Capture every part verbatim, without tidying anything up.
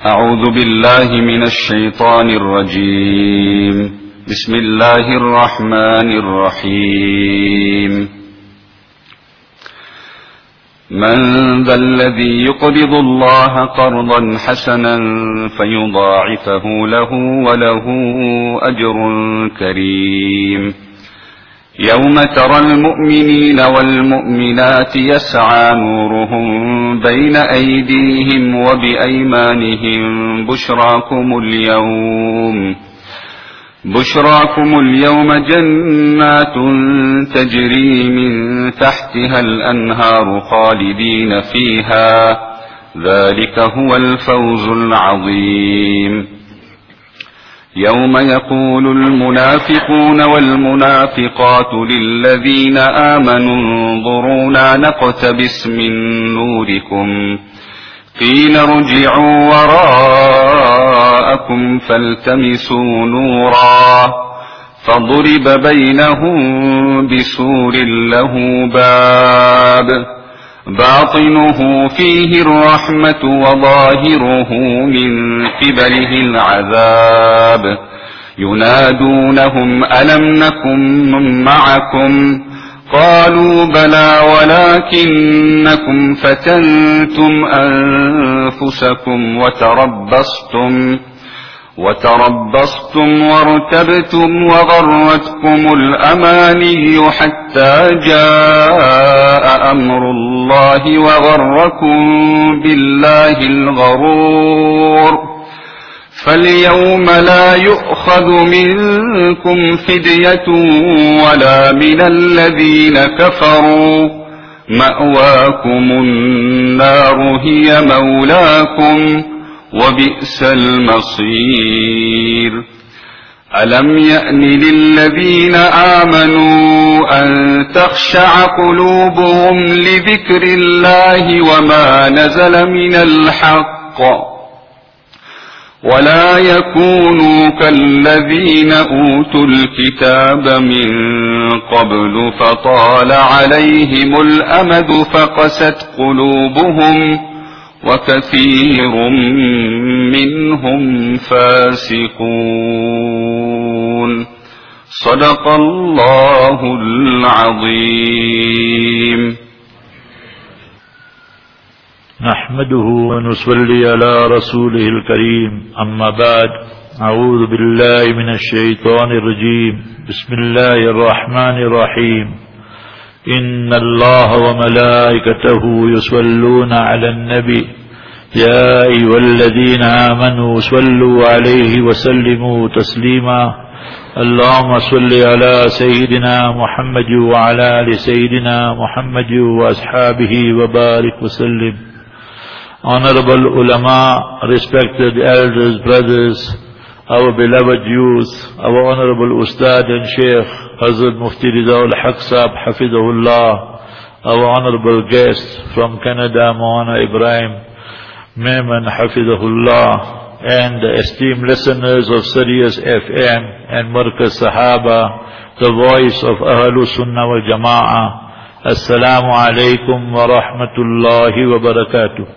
أعوذ بالله من الشيطان الرجيم. بسم الله الرحمن الرحيم. من ذا الذي يقرض الله قرضا حسنا فيضاعفه له وله أجر كريم. يوم ترى المؤمنين والمؤمنات يسعى نورهم بين أيديهم وبأيمانهم بشراكم اليوم بشراكم اليوم جنات تجري من تحتها الأنهار خالدين فيها، ذلك هو الفوز العظيم. يوم يقول المنافقون والمنافقات للذين آمنوا انظرونا نقتبس من نوركم، قيل ارجعوا وراءكم فالتمسوا نورا، فضرب بينهم بسور له باب باطنه فيه الرحمة وظاهره من قبله العذاب، ينادونهم ألم نكن معكم؟ قالوا بلى ولكنكم فتنتم أنفسكم وتربصتم وتربصتم وارتبتم وغرتكم الأماني حتى جاء أمر الله وغركم بالله الغرور، فاليوم لا يؤخذ منكم فدية ولا من الذين كفروا، مأواكم النار هي مولاكم وبئس المصير. ألم يأن للذين آمنوا أن تخشع قلوبهم لذكر الله وما نزل من الحق، ولا يكونوا كالذين أوتوا الكتاب من قبل فطال عليهم الأمد فقست قلوبهم وكثير منهم فاسقون. صدق الله العظيم. نحمده ونصلي على رسوله الكريم، أما بعد. أعوذ بالله من الشيطان الرجيم. بسم الله الرحمن الرحيم. إن الله وملائكته يصلون على النبي يا أيها الذين آمنوا صلوا عليه وسلموا تسليما. اللهم صل على سيدنا محمد وعلى آل سيدنا محمد وأصحابه وبارك وسلم. Honorable ulama, respected elders, brothers, our beloved youth, our honorable Ustad and Sheikh Hazrat Mufti Ridha al-Haq Sahab Hafidahullah, our honorable guest from Canada, Maulana Ibrahim Mehman Hafidahullah, and the esteemed listeners of Sirius F M and Markaz Sahaba, the voice of Ahlus Sunnah wal Jama'ah. Assalamu alaikum wa rahmatullahi wa barakatuh.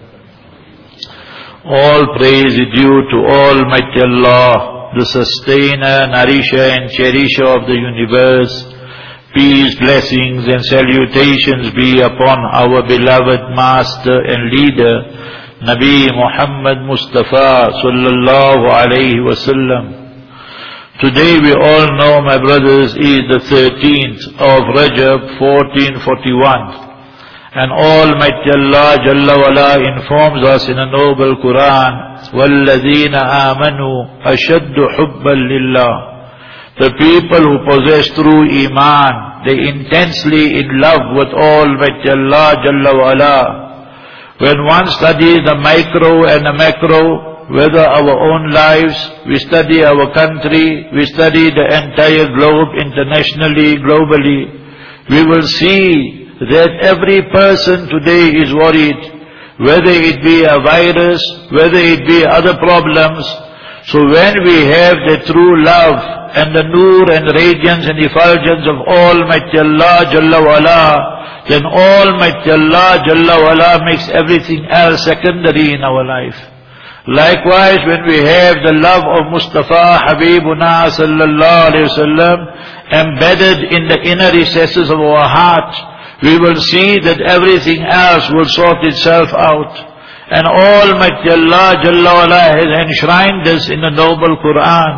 All praise is due to Almighty Allah, the sustainer, nourisher and cherisher of the universe. Peace, blessings and salutations be upon our beloved master and leader, Nabi Muhammad Mustafa sallallahu alayhi wasallam. Today we all know, my brothers, is the thirteenth of Rajab fourteen forty-one. And Almighty Allah Jalla wala informs us in a noble Quran, وَالَّذِينَ آمَنُوا أَشَدُّ حُبًّا لِلَّهِ. The people who possess true Iman, they intensely in love with Almighty Allah Jalla wala. When one studies the micro and the macro, whether our own lives, we study our country, we study the entire globe internationally, globally, we will see that every person today is worried, whether it be a virus, whether it be other problems. So when we have the true love and the nur and radiance and effulgence of Almighty Allah Jalla wala, then Almighty Allah Jalla wala makes everything else secondary in our life. Likewise, when we have the love of Mustafa Habibuna sallallahu alayhi wasallam embedded in the inner recesses of our heart, we will see that everything else will sort itself out. And Almighty Allah Jalla wa'ala has enshrined us in the noble Quran.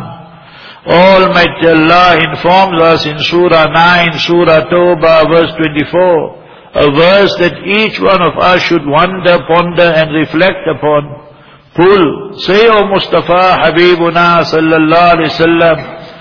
Almighty Allah informs us in Surah nine, Surah Tawbah, verse twenty-four, a verse that each one of us should wonder, ponder and reflect upon. Qul, say, O Mustafa Habibuna sallallahu alayhi wasallam,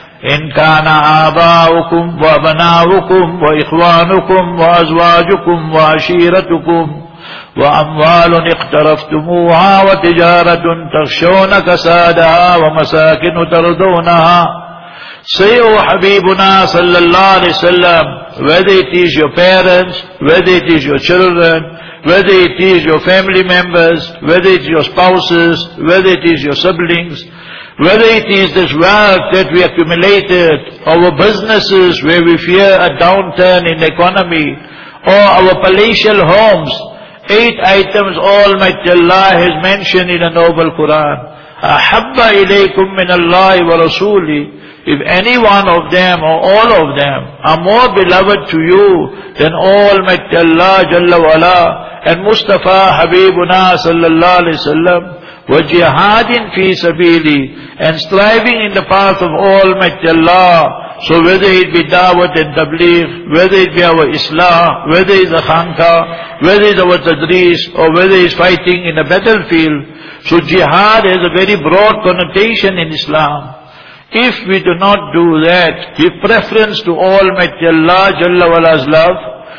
in kana aba'ukum wa abana'ukum wa ikhwanukum wa azwajukum wa ashiratukum wa amwalun iqtaraftumuha wa tijaratun takhshawna kasadaha wa masakinu tardawnaha. Say, O Habibuna sallallahu alayhi wasallam, whether it is your parents, whether it is your children, whether it is your family members, whether it is your spouses, whether it is your siblings, whether it is this wealth that we accumulated, our businesses where we fear a downturn in the economy, or our palatial homes, eight items Almighty Allah has mentioned in the noble Quran. Ahabba ilaykum min Allahi wa rasuli. If any one of them or all of them are more beloved to you than Almighty Allah Jalla wa'ala and Mustafa Habibuna sallallahu alayhi wasallam, wa jihadin fi sabili, and striving in the path of Almighty Allah. So whether it be da'wat and tabligh, whether it be our islah, whether it is a khanqa, whether it is our tadris, or whether it is fighting in a battlefield, so jihad has a very broad connotation in Islam. If we do not do that, give preference to Almighty Allah Jalla wa'ala's love,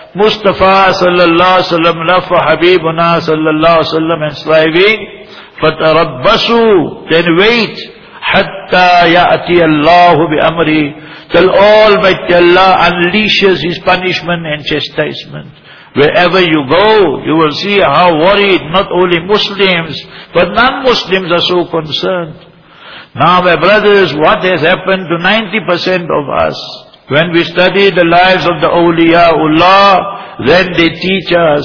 Mustafa sallallahu alayhi wa sallam love for Habibuna sallallahu alayhi wa sallam and striving, fatarabbasu, then wait, hatta ya'ati Allahu bi amri, till Almighty Allah unleashes His punishment and chastisement. Wherever you go, you will see how worried not only Muslims, but non-Muslims are so concerned. Now, my brothers, what has happened to ninety percent of us? When we study the lives of the awliyaullah, then they teach us.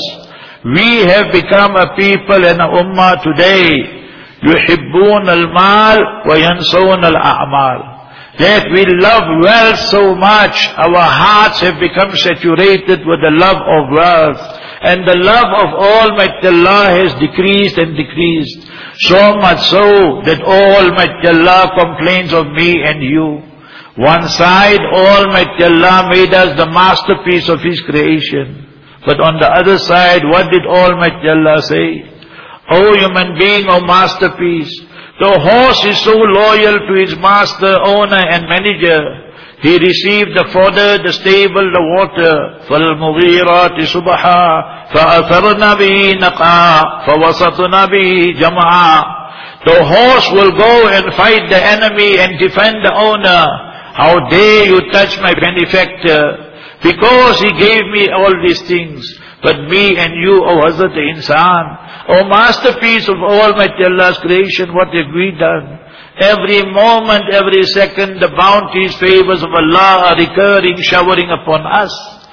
We have become a people and a ummah today. يُحِبُّونَ الْمَالِ وَيَنْسَوْنَ الْأَعْمَالِ. That we love wealth so much, our hearts have become saturated with the love of wealth. And the love of Almighty Allah has decreased and decreased. So much so that Almighty Allah complains of me and you. One side, Almighty Allah made us the masterpiece of His creation. But on the other side, what did Almighty Allah say? O human being, O masterpiece, the horse is so loyal to his master, owner and manager. He received the fodder, the stable, the water. فَالْمُغِيرَاتِ صُبَحًا فَأَثَرْنَ بِهِ نَقْعًا فَوَسَطْنَ بِهِ جَمْعًا. The horse will go and fight the enemy and defend the owner. How dare you touch my benefactor? Because he gave me all these things. But me and you, O Hazrat Insan, O masterpiece of Almighty Allah's creation, what have we done? Every moment, every second, the bounties, favors of Allah are recurring, showering upon us.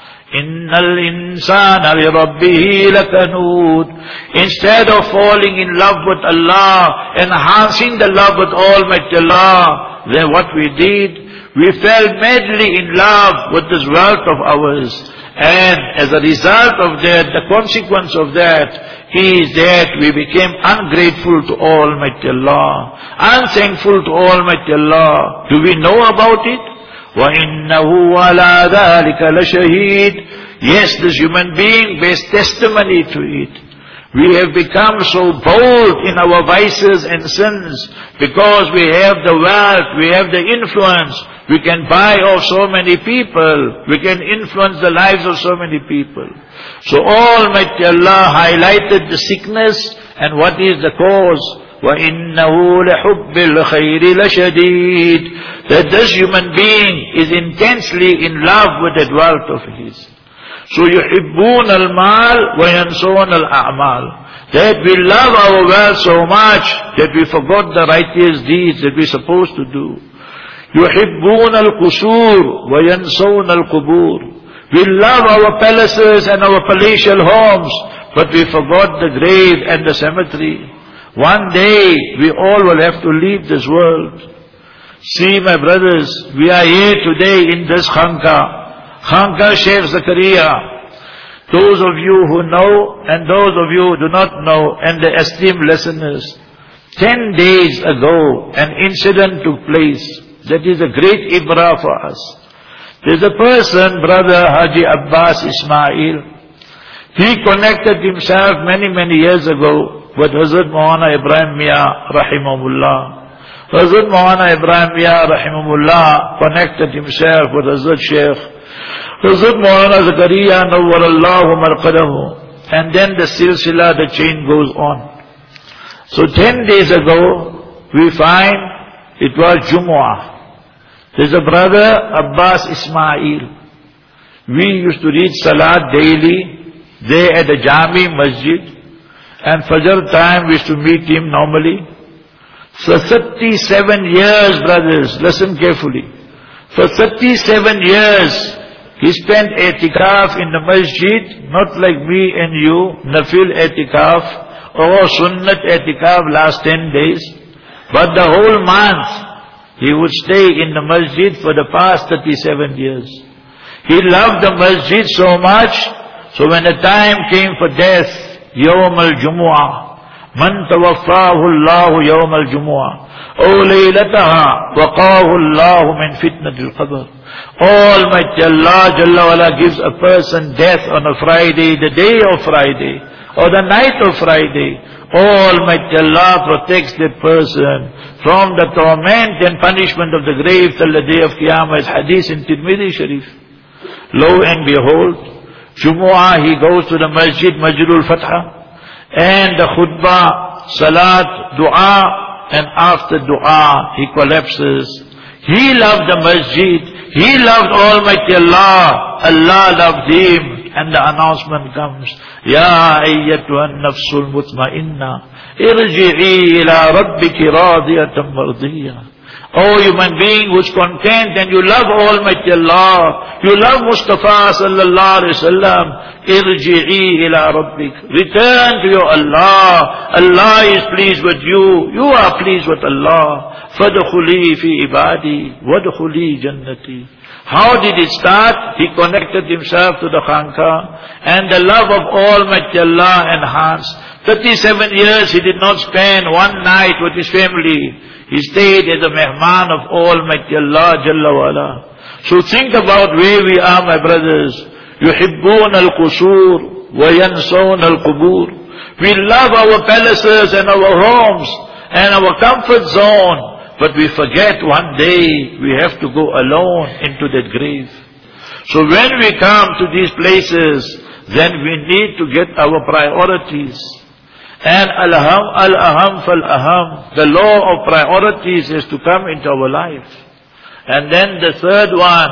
Innal insana li rabbihi lakanud. Instead of falling in love with Allah, enhancing the love with Almighty Allah, then what we did, we fell madly in love with this wealth of ours. And as a result of that, the consequence of that is that we became ungrateful to Almighty Allah, unthankful to Almighty Allah. Do we know about it? وَإِنَّهُ عَلَى ذَلِكَ لَشَهِيدٌ. Yes, this human being bears testimony to it. We have become so bold in our vices and sins because we have the wealth, we have the influence. We can buy off so many people. We can influence the lives of so many people. So Almighty Allah highlighted the sickness and what is the cause. وَإِنَّهُ لَحُبِّ الْخَيْرِ لَشَدِيدٌ. That this human being is intensely in love with that wealth of his. So يُحِبُّونَ الْمَالِ وَيَنْسَوْنَ الْأَعْمَالِ. That we love our wealth so much that we forgot the righteous deeds that we're supposed to do. يُحِبُّونَ الْقُصُورِ وَيَنْسَوْنَ الْقُبُورِ. We love our palaces and our palatial homes, but we forgot the grave and the cemetery. One day we all will have to leave this world. See, my brothers, we are here today in this Khanqa, Khanqa Sheikh Zakaria. Those of you who know and those of you who do not know, and the esteemed listeners, ten days ago an incident took place that is a great ibrah for us. There's a person, brother Haji Abbas Ismail. He connected himself many, many years ago with Hazrat Maulana Ibrahim Mia Rahimahullah. Hazrat Maulana Ibrahim Mia Rahimahullah connected himself with Hazrat Sheikh Hazrat Maulana Zakaria Nawwarallahu Marqadahu. And then the silsila, the chain goes on. So ten days ago, we find it was Jumu'ah. There's a brother, Abbas Ismail. We used to read Salat daily, there at the Jami Masjid. And Fajr time we used to meet him normally. For thirty-seven years, brothers, listen carefully. For thirty-seven years, he spent i'tikaf in the masjid, not like me and you, nafil i'tikaf, or sunnat i'tikaf last ten days. But the whole month, he would stay in the masjid for the past thirty-seven years. He loved the masjid so much, so when the time came for death, Yawm al-Jumu'ah, Man tawaffahu Allahu Yawm al-Jumu'ah, O laylataha, waqahu Allahu min fitnatil qabr. Almighty Allah Jalla wala gives a person death on a Friday, the day of Friday, or the night of Friday. Almighty Allah protects that person from the torment and punishment of the grave till the day of Qiyamah, as hadith in Tirmidhi Sharif. Lo and behold, Jumu'ah, he goes to the masjid, Masjidul Fatha, and the khutbah, salat, dua, and after dua, he collapses. He loved the masjid, he loved Almighty Allah, Allah loved him, and the announcement comes, Ya ayyatuhan nafsul mutma'inna, irji'i ila rabbiki radiyatan mardiyya. Oh human being who's content and you love Almighty Allah, you love Mustafa sallallahu alayhi wa sallam, irji'i ila rabbik. Return to your Allah. Allah is pleased with you. You are pleased with Allah. Fadkhuli fi ibadi, wadkhuli jannati. How did it start? He connected himself to the Khanqa, and the love of Almighty Allah enhanced. thirty-seven years he did not spend one night with his family. He stayed as a mehman of Almighty Allah Jalla wala. So think about where we are, my brothers. يُحِبُّونَ الْقُصُورِ وَيَنْسَوْنَ الْقُبُورِ. We love our palaces and our homes and our comfort zone, but we forget one day we have to go alone into that grave. So when we come to these places, then we need to get our priorities. And al-aham, al-aham fal-aham, the law of priorities is to come into our life. And then the third one,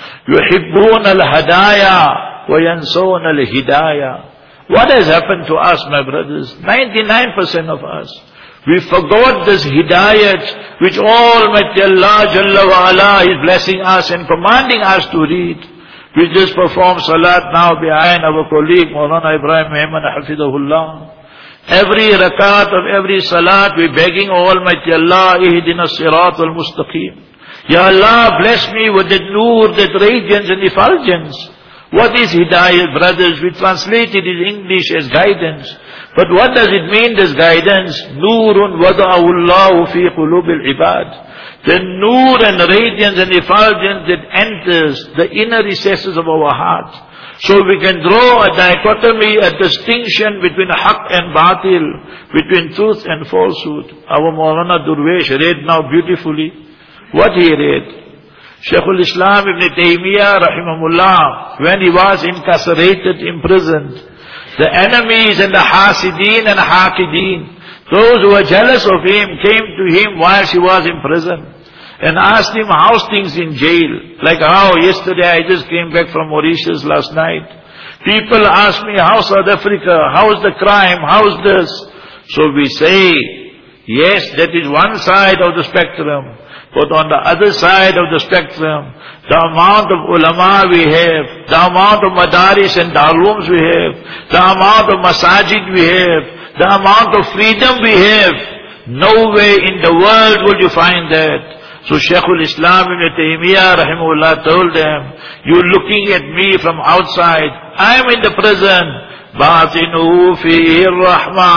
yuhibbun al-hadaya wa yansawna al-hidaya. What has happened to us, my brothers? ninety-nine percent of us. We forgot this hidayat which Almighty Allah Jalla wa ala is blessing us and commanding us to read. We just perform salat now behind our colleague Maulana Ibrahim Mehman Hafidahullah. Every rakat of every salat we begging Almighty Allah, Ihdina Sirat al-Mustaqim. Ya Allah, bless me with that nur, that radiance and effulgence. What is hidayah, brothers? We translate it in English as guidance. But what does it mean, this guidance? Nurun wada'ahu Allahu fi qulubil ibad. The nur and radiance and effulgence that enters the inner recesses of our heart. So we can draw a dichotomy, a distinction between haqq and batil, between truth and falsehood. Our Maulana Durwesh read now beautifully what he read. Shaykhul Islam Ibn Taymiyyah rahimahullah, when he was incarcerated, imprisoned, the enemies and the hasideen and haqideen, those who were jealous of him, came to him while he was in prison and asked him how's things in jail. Like how yesterday I just came back from Mauritius last night. People ask me, how's South Africa? How's the crime? How's this? So we say, yes, that is one side of the spectrum. But on the other side of the spectrum, the amount of ulama we have, the amount of madaris and darulums we have, the amount of masajid we have, the amount of freedom we have, nowhere in the world will you find that. So Shaykhul Islam Ibn Taymiyyah rahimahullah told them, you're looking at me from outside, I am in the prison. باطنه فيه الرحمة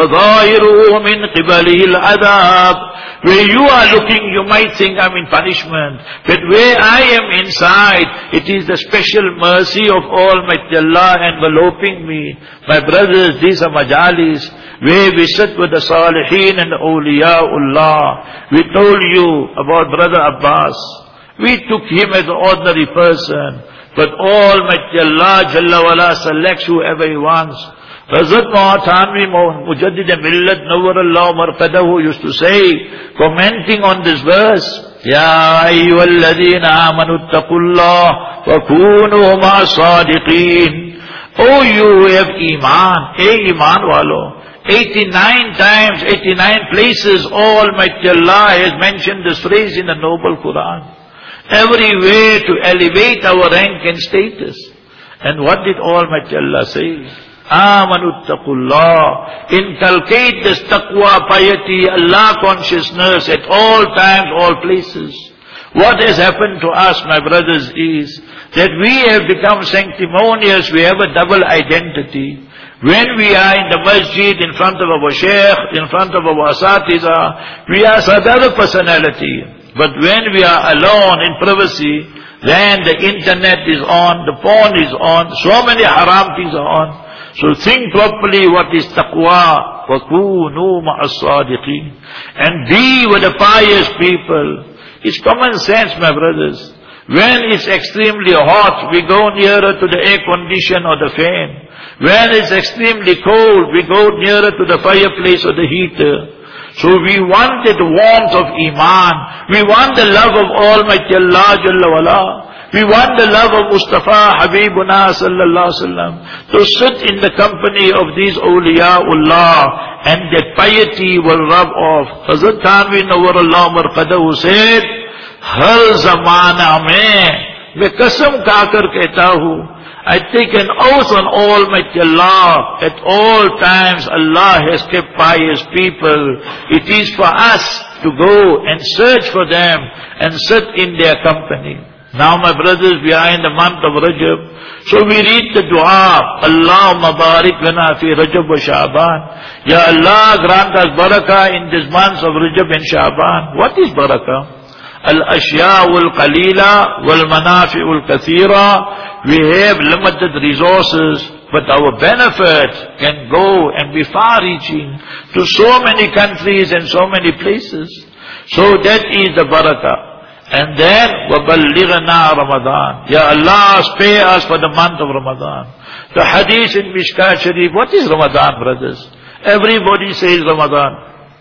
وظاهره من قبله العذاب. Where you are looking, you might think I'm in punishment. But where I am inside, it is the special mercy of Almighty Allah enveloping me. My brothers, these are majalis, where we sit with the Salihin and the Awliyaullah. We told you about Brother Abbas. We took him as an ordinary person. But Almighty Allah Jalla wala selects whoever He wants. Hazrat Mu'athanwi Mujaddid Millat Nawwarallahu Marqadahu used to say, commenting on this verse, Ya ayyuhalladhina amanu attaqullah wa kunu ma'as-sadiqeen. Oh, you who have Iman, hey Iman walo. eighty-nine times, eighty-nine places Almighty Allah has mentioned this phrase in the noble Quran. Every way to elevate our rank and status. And what did Almighty Allah say? Amanu taqullah. Inculcate this taqwa, piety, Allah consciousness at all times, all places. What has happened to us, my brothers, is that we have become sanctimonious. We have a double identity. When we are in the masjid, in front of our shaykh, in front of our asatiza, we are another personality. But when we are alone in privacy, then the internet is on, the phone is on, so many haram things are on. So think properly what is taqwa. وَكُونُوا مَعَ الصَّادِقِينَ. And be with the pious people. It's common sense, my brothers. When it's extremely hot, we go nearer to the air condition or the fan. When it's extremely cold, we go nearer to the fireplace or the heater. So we want the warmth of Iman. We want the love of Almighty Allah Jalla wala. We want the love of Mustafa Habibuna sallallahu alaihi wasallam. To sit in the company of these awliyaullah, and that piety will rub off. Hazrat Thanvi Nawwarallahu Marqadahu said, Har zamana mein, मैं कसम खाकर कहता हूँ, I take an oath on Almighty Allah, at all times Allah has kept pious people. It is for us to go and search for them and sit in their company. Now my brothers, we are in the month of Rajab, so we read the dua, Allahumma barik lana fi Rajab wa Sha'ban. Ya Allah, grant us barakah in this month of Rajab and Sha'ban. What is barakah? Al-ashya'ul qalila wal manafi'ul kathira. We have limited resources, but our benefit can go and be far-reaching to so many countries and so many places. So that is the barakah. And then, وَبَلِّغْنَا Ramadan. Ya Allah, spare us for the month of Ramadan. The hadith in Mishkat Sharif, what is Ramadan, brothers? Everybody says Ramadan.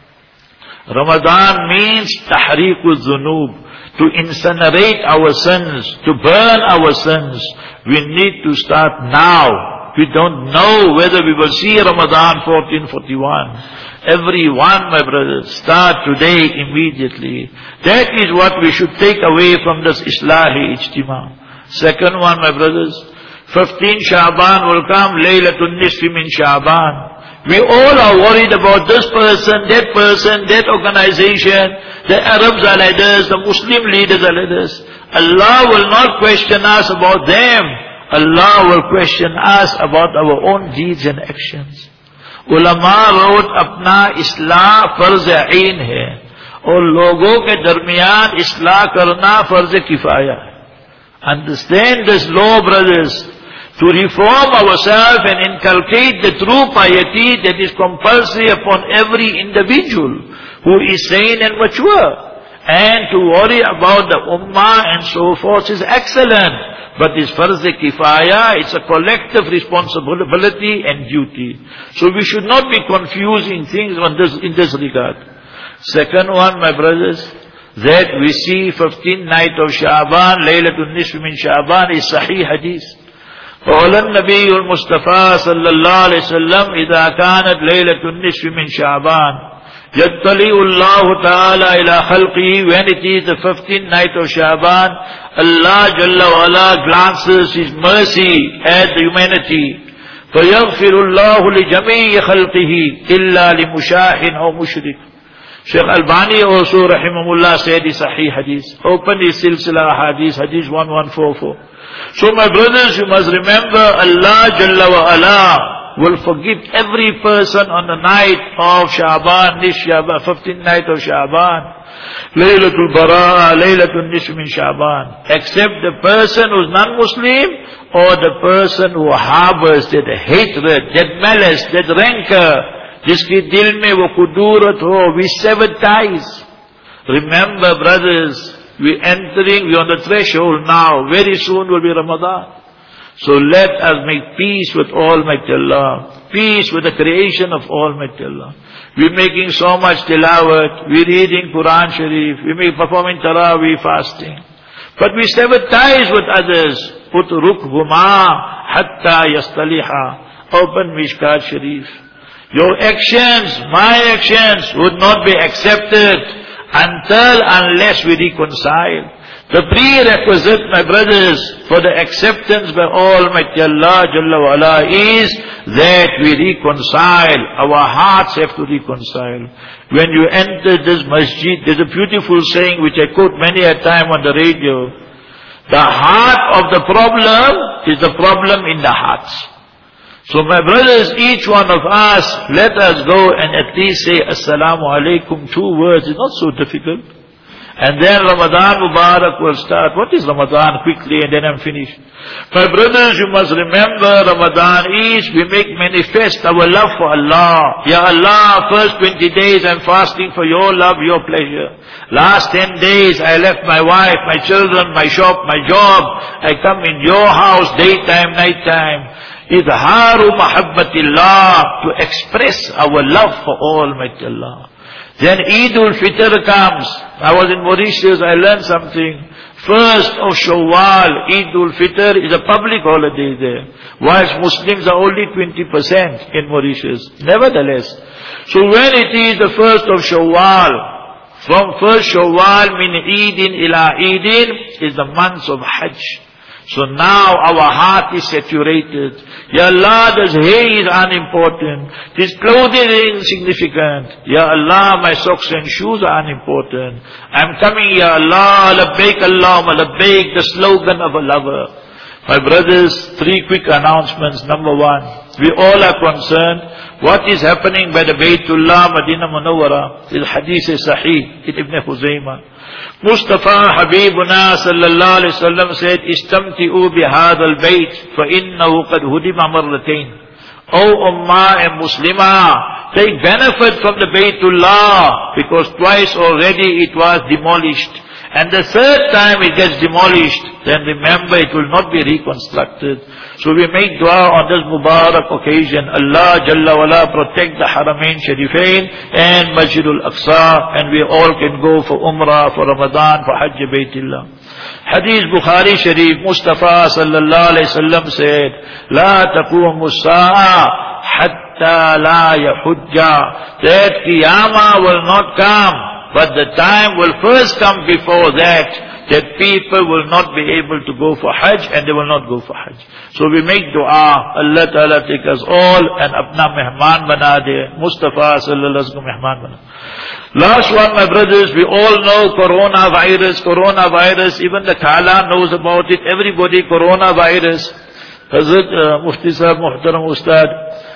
Ramadan means tahriqul dhunub, to incinerate our sins, to burn our sins. We need to start now. We don't know whether we will see Ramadan fourteen forty-one. Everyone, my brothers, start today immediately. That is what we should take away from this Islahi Ijtima. Second one, my brothers, fifteen Sha'ban will come, Laylatul Nisfi min Sha'ban. We all are worried about this person, that person, that organization. The Arabs are like this, the Muslim leaders are like this. Allah will not question us about them. Allah will question us about our own deeds and actions. Ulama wrote, अपना इस्लाह फर्ज ऐन है और लोगों के दरमियान इस्लाह करना फर्ज किफाया है. Understand this law, brothers. To reform ourselves and inculcate the true piety that is compulsory upon every individual who is sane and mature. And to worry about the ummah and so forth is excellent. But it's farz kifaya, it's a collective responsibility and duty. So we should not be confusing things on this, in this regard. Second one, my brothers, that we see fifteenth night of Sha'ban, Laylatul Nisf min Sha'ban is Sahih Hadith. قال النبي المصطفى صلى الله عليه وسلم إذا كانت ليلة النصف من شعبان يطلع الله تعالى إلى خلقه. When it is the fifteenth night of Sha'ban, Allah Jalla wa Ala glances His mercy at the humanity. فَيَغْفِرُ اللَّهُ لِجَمِيعِ خَلْقِهِ إِلَّا لِمُشَاهٍ أَوْ مُشْرِكٍ. Shaykh Albani also rahimahullah said is Sahih Hadith. Open his Silsila Hadith, Hadith one one four four. So my brothers, you must remember Allah Jalla wa Ala will forgive every person on the night of Sha'ban, this Sha'ban, fifteenth night of Sha'ban. Laylatul Bara, Laylatul Nisf min Sha'ban. Except the person who is non-Muslim or the person who harbors that hatred, that malice, that rancor, जिसके दिल में वो कुदूरत हो, we sever ties. Remember brothers, we entering, we on the threshold now, very soon will be Ramadan. So let us make peace with Almighty Allah, peace with the creation of Almighty Allah. We're making so much tilawat, we're reading Quran Sharif, we may performing Taraweeh fasting. But we sever ties with others. Utrukhumaa hatta yastaliha. Open Mishkat Sharif. Your actions, my actions would not be accepted until unless we reconcile. The prerequisite, my brothers, for the acceptance by Almighty Allah Jalla wa Ala is that we reconcile. Our hearts have to reconcile. When you enter this masjid, there's a beautiful saying which I quote many a time on the radio. The heart of the problem is the problem in the hearts. So my brothers, each one of us, let us go and at least say Assalamu alaikum, two words. It's not so difficult. And then Ramadan Mubarak will start. What is Ramadan? Quickly, and then I'm finished. My brothers, you must remember Ramadan is, we make manifest our love for Allah. Ya Allah, first twenty days I'm fasting for your love, your pleasure. Last ten days I left my wife, my children, my shop, my job. I come in your house, daytime, nighttime. Idharu mahabbatillah, to express our love for Almighty Allah. Then Eidul Fitr comes. I was in Mauritius, I learned something. First of Shawwal, Eidul Fitr is a public holiday there. Whilst Muslims are only twenty percent in Mauritius. Nevertheless. So when it is the first of Shawwal, from first Shawwal min Eidin ila Eidin is the months of Hajj. So now our heart is saturated. Ya Allah, this hair is unimportant. This clothing is insignificant. Ya Allah, my socks and shoes are unimportant. I'm coming, Ya Allah, labbaik Allahumma labbaik, the slogan of a lover. My brothers, three quick announcements. Number one, we all are concerned. What is happening by the Baytullah, Madinah Munawwara? This hadith is Sahih, it Ibn Khuzaymah. Mustafa Habibuna sallallahu alayhi wa sallam said, Istamti'u bihadha al-bayt, fa innahu qad hudima marratain. O Ummah and Muslimah, take benefit from the Baytullah, because twice already it was demolished. And the third time it gets demolished, then remember it will not be reconstructed. So we make dua on this Mubarak occasion. Allah Jalla wala protect the Haramain Sharifain and Masjidul Aqsa, and we all can go for Umrah, for Ramadan, for Hajj Baytillah. Hadith Bukhari Sharif, Mustafa sallallahu alayhi wa sallam said, La taqumu as-sa'a hatta la yahujja. That Qiyamah will not come. But the time will first come before that, that people will not be able to go for Hajj, and they will not go for Hajj. So we make dua, Allah Ta'ala take us all and apna mehman bana de, Mustafa sallallahu alayhi wa sallam mehman bana. Last one, my brothers, we all know coronavirus, coronavirus, even the Khala knows about it, everybody, coronavirus. Hazrat uh, Mufti Sahab, Muhtaram Ustad,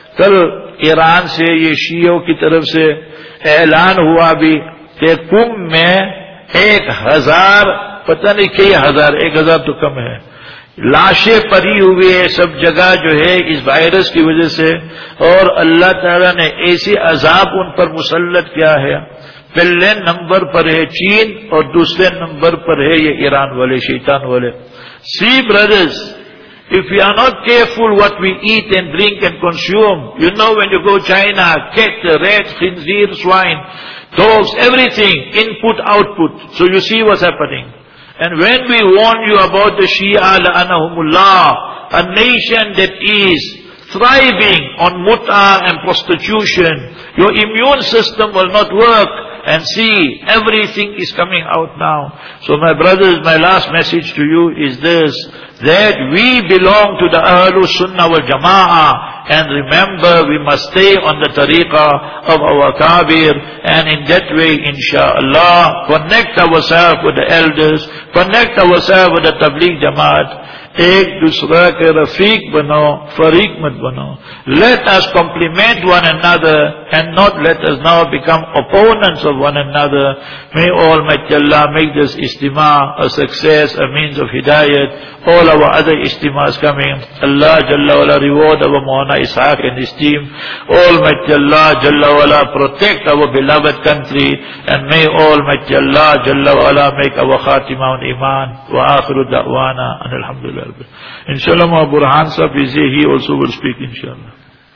kal Iran se, ye Shiyo ki taraf se, ऐलान हुआ भी, कि कुंभ में एक हजार, पता नहीं कई हजार, एक हजार तो कम है, लाशें पड़ी हुई है सब जगह जो है इस वायरस की वजह से, और अल्लाह ताला ने ऐसी अजाब उन पर मुसल्लत किया है. पहले नंबर पर है चीन और दूसरे नंबर पर है ये ईरान वाले, शैतान वाले. See brothers, if we are not careful what we eat and drink and consume, you know when you go China, cat, rat, khinzir, swine, dogs, everything, input, output. So you see what's happening. And when we warn you about the Shia, la'anahumullah, a nation that is thriving on mut'a and prostitution, your immune system will not work. And see, everything is coming out now. So my brothers, my last message to you is this, that we belong to the Ahlus Sunnah wal Jama'ah, And remember, we must stay on the tariqah of our Kabir, and in that way, inshaAllah, connect ourselves with the elders, connect ourselves with the Tabligh Jamaat. एक दूसरा के रफीक बनो, फरीक मत बनो. Let us complement one another and not let us now become opponents of one another. May Almighty Allah make this istima a success, a means of hidayat. All our other istimas coming, Allah Jalla wala reward our Maulana Ishaq and his team. Almighty Allah Jalla wala protect our beloved country, and may Almighty Allah Jalla wala make our khatima on iman. Wa akhiru da'wana and alhamdulillah. Inshallah, my Burhan Sahib is here, he also will speak, inshallah.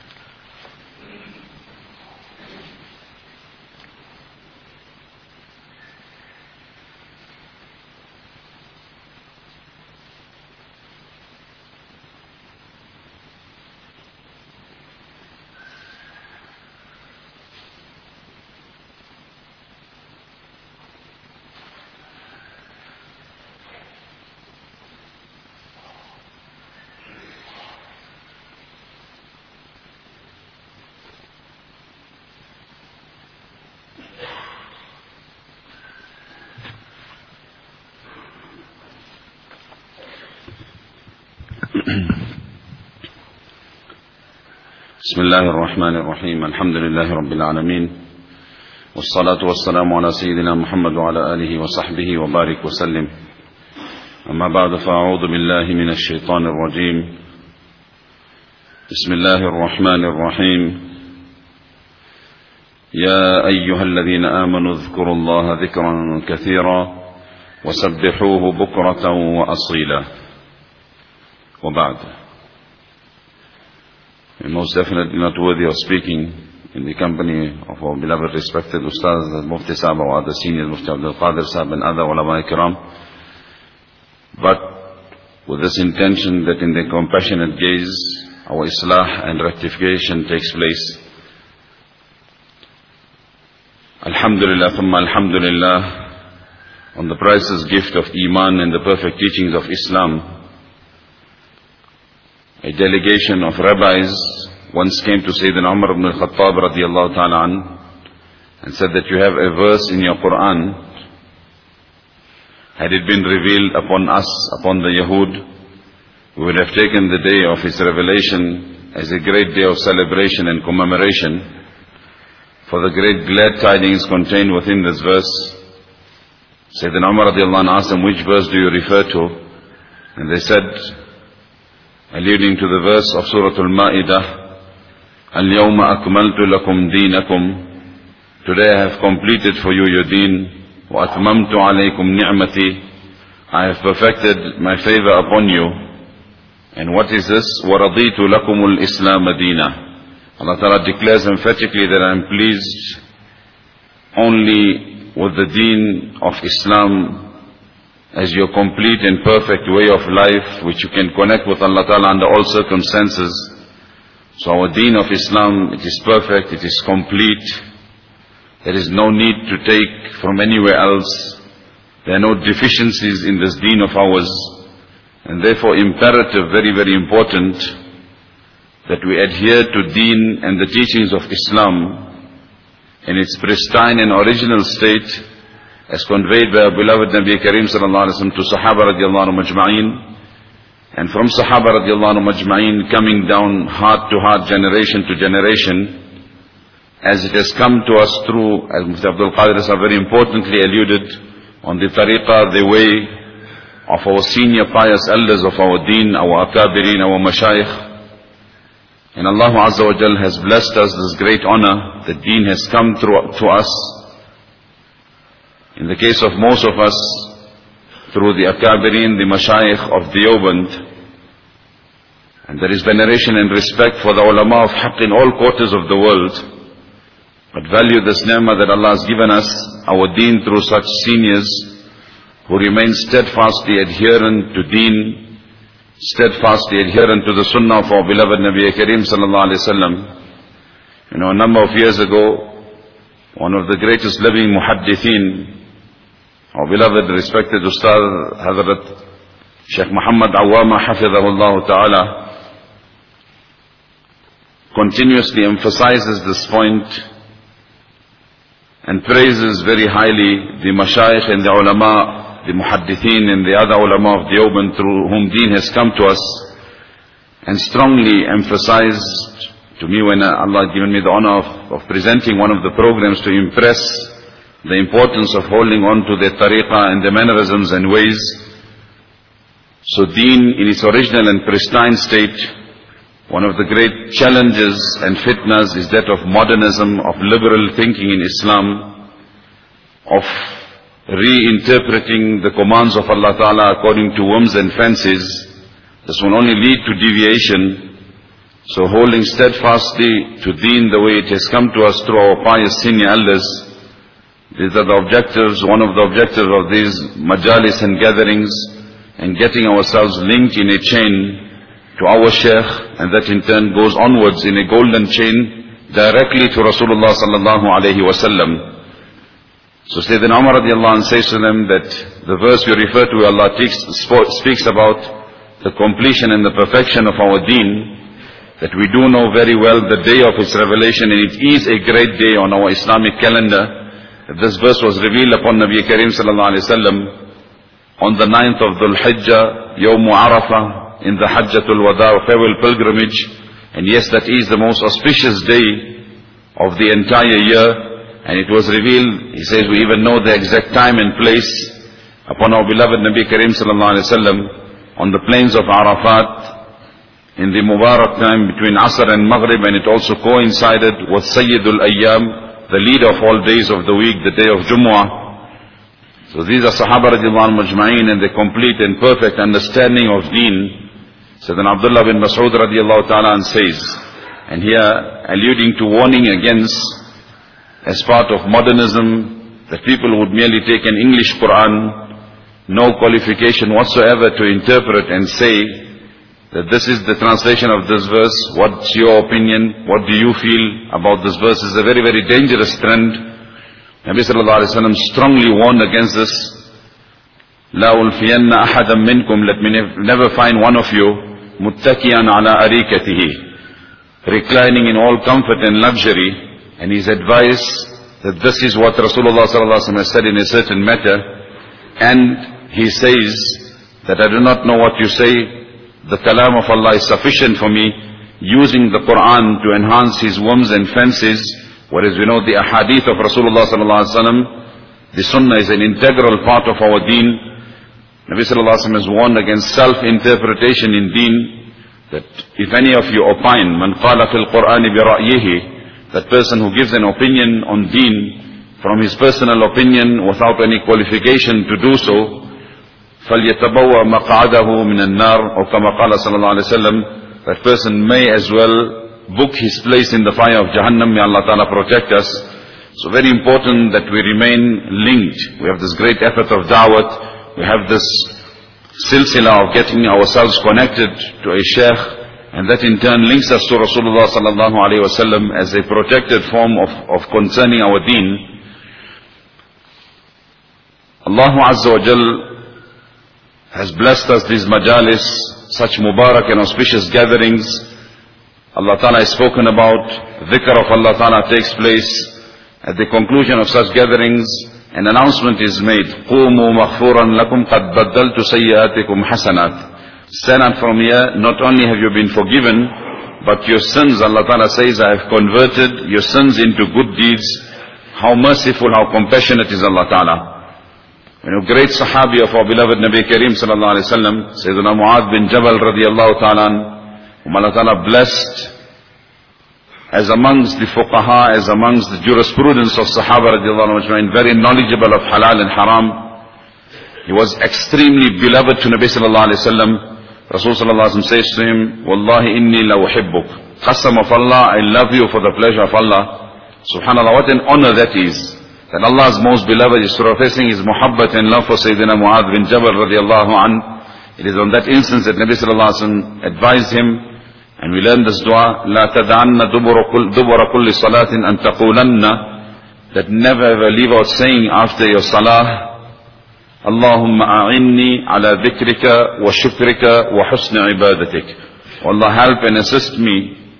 بسم الله الرحمن الرحيم. الحمد لله رب العالمين، والصلاة والسلام على سيدنا محمد وعلى آله وصحبه وبارك وسلم. أما بعد، فأعوذ بالله من الشيطان الرجيم. بسم الله الرحمن الرحيم. يا أيها الذين آمنوا اذكروا الله ذكرا كثيرا وسبحوه بكرة وأصيلا. وبعد. Most definitely not worthy of speaking in the company of our beloved respected Ustaz Mufti Sahib, or other senior Mufti Abdul Qadir Sahib and other ulama ikram, but with this intention that in the compassionate gaze our islah and rectification takes place. Alhamdulillah, thumma alhamdulillah, on the priceless gift of Iman and the perfect teachings of Islam. A delegation of rabbis once came to Sayyidina Umar ibn al-Khattab radiyallahu ta'ala an and said that you have a verse in your Quran. Had it been revealed upon us, upon the Yahud, we would have taken the day of its revelation as a great day of celebration and commemoration for the great glad tidings contained within this verse. Sayyidina Umar radiyallahu anhu asked them, which verse do you refer to? And they said, alluding to the verse of Surah Al-Ma'idah, الْيَوْمَ أَكْمَلْتُ لَكُمْ دِينَكُمْ, today I have completed for you your deen. وَأَتْمَمْتُ عَلَيْكُمْ نِعْمَتِي, I have perfected my favor upon you. And what is this? وَرَضِيتُ لَكُمُ الْإِسْلَامَ دِينًا. Allah Ta'ala declares emphatically that I am pleased only with the deen of Islam as your complete and perfect way of life, which you can connect with Allah Ta'ala under all circumstances. So our deen of Islam, it is perfect, it is complete. There is no need to take from anywhere else. There are no deficiencies in this deen of ours. And therefore imperative, very, very important, that we adhere to deen and the teachings of Islam in its pristine and original state, as conveyed by our beloved Nabi Kareem sallallahu alaihi wasallam to Sahaba radiallahu anhu majma'in, and from Sahaba radiallahu anhu majma'in coming down heart to heart, generation to generation, as it has come to us through, as Mufti Abdul Qadir has very importantly alluded, on the tariqah, the way of our senior pious elders of our deen, our akabirin, our mashayikh. And Allah Azza wa Jal has blessed us this great honor, that deen has come through to us. In the case of most of us, through the akabirin, the mashayikh of Deoband. And there is veneration and respect for the ulama of haqq in all quarters of the world. But value this ni'mah that Allah has given us, our deen, through such seniors who remain steadfastly adherent to deen, steadfastly adherent to the sunnah of our beloved Nabi Kareem sallallahu alaihi wasallam. You know, a number of years ago, one of the greatest living muhaddithin, our beloved, respected Ustad Hazrat Sheikh Muhammad Awama Hafidhahullah Ta'ala, continuously emphasizes this point and praises very highly the mashayikh and the ulama, the muhaddithin and the other ulama of Deoband through whom deen has come to us, and strongly emphasized to me when Allah had given me the honor of, of presenting one of the programs to impress the importance of holding on to their tariqah and their mannerisms and ways. So deen in its original and pristine state, one of the great challenges and fitnas is that of modernism, of liberal thinking in Islam, of reinterpreting the commands of Allah Ta'ala according to whims and fancies. This will only lead to deviation. So holding steadfastly to deen the way it has come to us through our pious senior elders, these are the objectives, one of the objectives of these majalis and gatherings, and getting ourselves linked in a chain to our Shaykh, and that in turn goes onwards in a golden chain directly to Rasulullah sallallahu alayhi wa sallam. So Sayyidina Umar radiallahu anhu says to them that the verse we refer to, Allah speaks about the completion and the perfection of our deen, that we do know very well the day of its revelation, and it is a great day on our Islamic calendar. This verse was revealed upon Nabi Kareem sallallahu alayhi wa sallam on the ninth of Dhul Hijjah, Yawm Arafah, in the Hajjatul Wada, farewell pilgrimage. And yes, that is the most auspicious day of the entire year. And it was revealed, he says, we even know the exact time and place upon our beloved Nabi Kareem sallallahu alayhi wa sallam on the plains of Arafat in the Mubarak time between Asr and Maghrib, and it also coincided with Sayyidul Ayyam, the leader of all days of the week, the day of Jumu'ah. So these are Sahaba radiallahu anhum majma'een, and the complete and perfect understanding of deen. So then Abdullah bin Mas'ud radiallahu ta'ala says, and here alluding to warning against, as part of modernism, that people would merely take an English Quran, no qualification whatsoever to interpret and say that this is the translation of this verse, what's your opinion, what do you feel about this verse, is a very, very dangerous trend. Nabi sallallahu alayhi wa sallam strongly warned against this. La ulfiyanna ahadan minkum, let me never find one of you muttakiyan ala arikatihi, reclining in all comfort and luxury. And his advice that this is what Rasulullah sallallahu alaihi wasallam has said in a certain matter. And he says that I do not know what you say, the kalam of Allah is sufficient for me, using the Quran to enhance his whims and fancies, whereas we know the ahadith of Rasulullah sallallahu alaihi wasallam, the sunnah is an integral part of our deen. Nabi sallallahu alaihi wasallam has warned against self-interpretation in deen, that if any of you opine, man qala fil Qur'ani bi ra'yihi, that person who gives an opinion on deen from his personal opinion without any qualification to do so, فَلْيَتَبَوَّ مَقْعَدَهُ مِنَ النَّارِ, or كما قال صلى الله عليه وسلم, that person may as well book his place in the fire of Jahannam. May Allah Ta'ala protect us. So very important that we remain linked. We have this great effort of da'wat. We have this silsila of getting ourselves connected to a shaykh, and that in turn links us to Rasulullah sallallahu alayhi wa sallam as a protected form of, of concerning our deen. Allah Azza wa Jal has blessed us these majalis, such mubarak and auspicious gatherings. Allah Ta'ala has spoken about dhikr of Allah Ta'ala takes place. At the conclusion of such gatherings, an announcement is made, قُومُوا مَغْفُورًا لَكُمْ قَدْ بَدَّلْتُ سَيِّئَاتِكُمْ حَسَنَاتٍ. Stand up from here, not only have you been forgiven, but your sins, Allah Ta'ala says, I have converted your sins into good deeds. How merciful, how compassionate is Allah Ta'ala. You know, great sahabi of our beloved Nabi Kareem sallallahu alayhi wa sallam, Sayyidina Mu'adh bin Jabal radiallahu ta'ala, whom Allah Ta'ala blessed as amongst the fuqaha, as amongst the jurisprudence of Sahaba radiallahu anhu, very knowledgeable of halal and haram. He was extremely beloved to Nabi sallallahu alayhi wa sallam. Rasul sallallahu alayhi wa sallam says to him, Wallahi inni la uhibbuk. Qasam of Allah, I love you for the pleasure of Allah. Subhanallah, what an honor that is. That Allah's most beloved is professing his muhabbat and love for Sayyidina Mu'adh bin Jabal radiallahu anhu. It is on that instance that Nabi sallallahu alayhi wa sallam advised him, and we learn this dua, لا تدعن دبر كل صلاة أن تقولن, that never ever leave out saying after your salah, اللهم أعني على ذكرك وشكرك وحسن عبادتك. Allah, help and assist me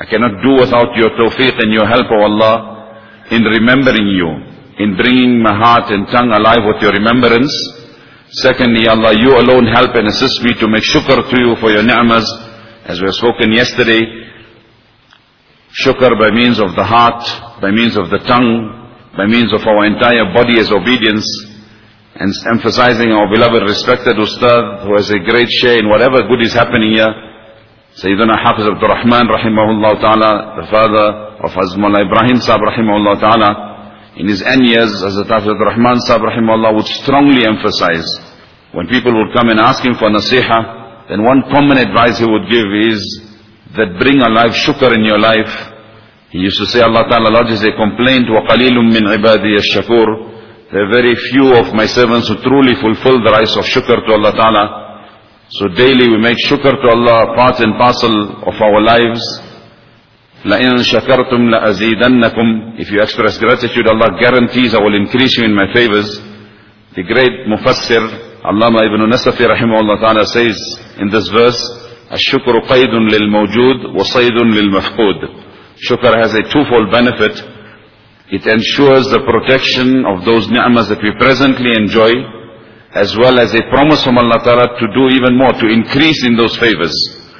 I cannot do without your tawfiq and your help, O Allah, in remembering you, in bringing my heart and tongue alive with your remembrance. Secondly, Ya Allah, you alone help and assist me to make shukr to you for your ni'mas, as we have spoken yesterday. Shukr by means of the heart, by means of the tongue, by means of our entire body as obedience, and emphasizing our beloved respected Ustad, who has a great share in whatever good is happening here. Sayyidina Hafiz Abdul Rahman rahimahullah ta'ala, the father of Hazrat Mullah Ibrahim Sahib rahimahullah ta'ala, in his end years, Hazrat Hafiz Abdul Rahman Sahib rahimahullah would strongly emphasize, when people would come and ask him for nasiha, then one common advice he would give is that bring alive shukr in your life. He used to say, Allah Ta'ala lodges a complaint, وَقَلِيلٌ مِّنْ عِبَادِيَ الشَّكُورِ. There are very few of my servants who truly fulfill the rights of shukr to Allah Ta'ala. So daily we make shukr to Allah part and parcel of our lives. لَإِن شَكَرْتُمْ لَأَزِيدَنَّكُمْ. If you express gratitude, Allah guarantees I will increase you in my favors. The great Mufassir, Allama Ibn Nasafi rahimahullah ta'ala says in this verse, الشكر قيد للموجود وصيد للمفقود. Shukr has a twofold benefit. It ensures the protection of those ni'mas that we presently enjoy, as well as a promise from Allah Ta'ala to do even more, to increase in those favors.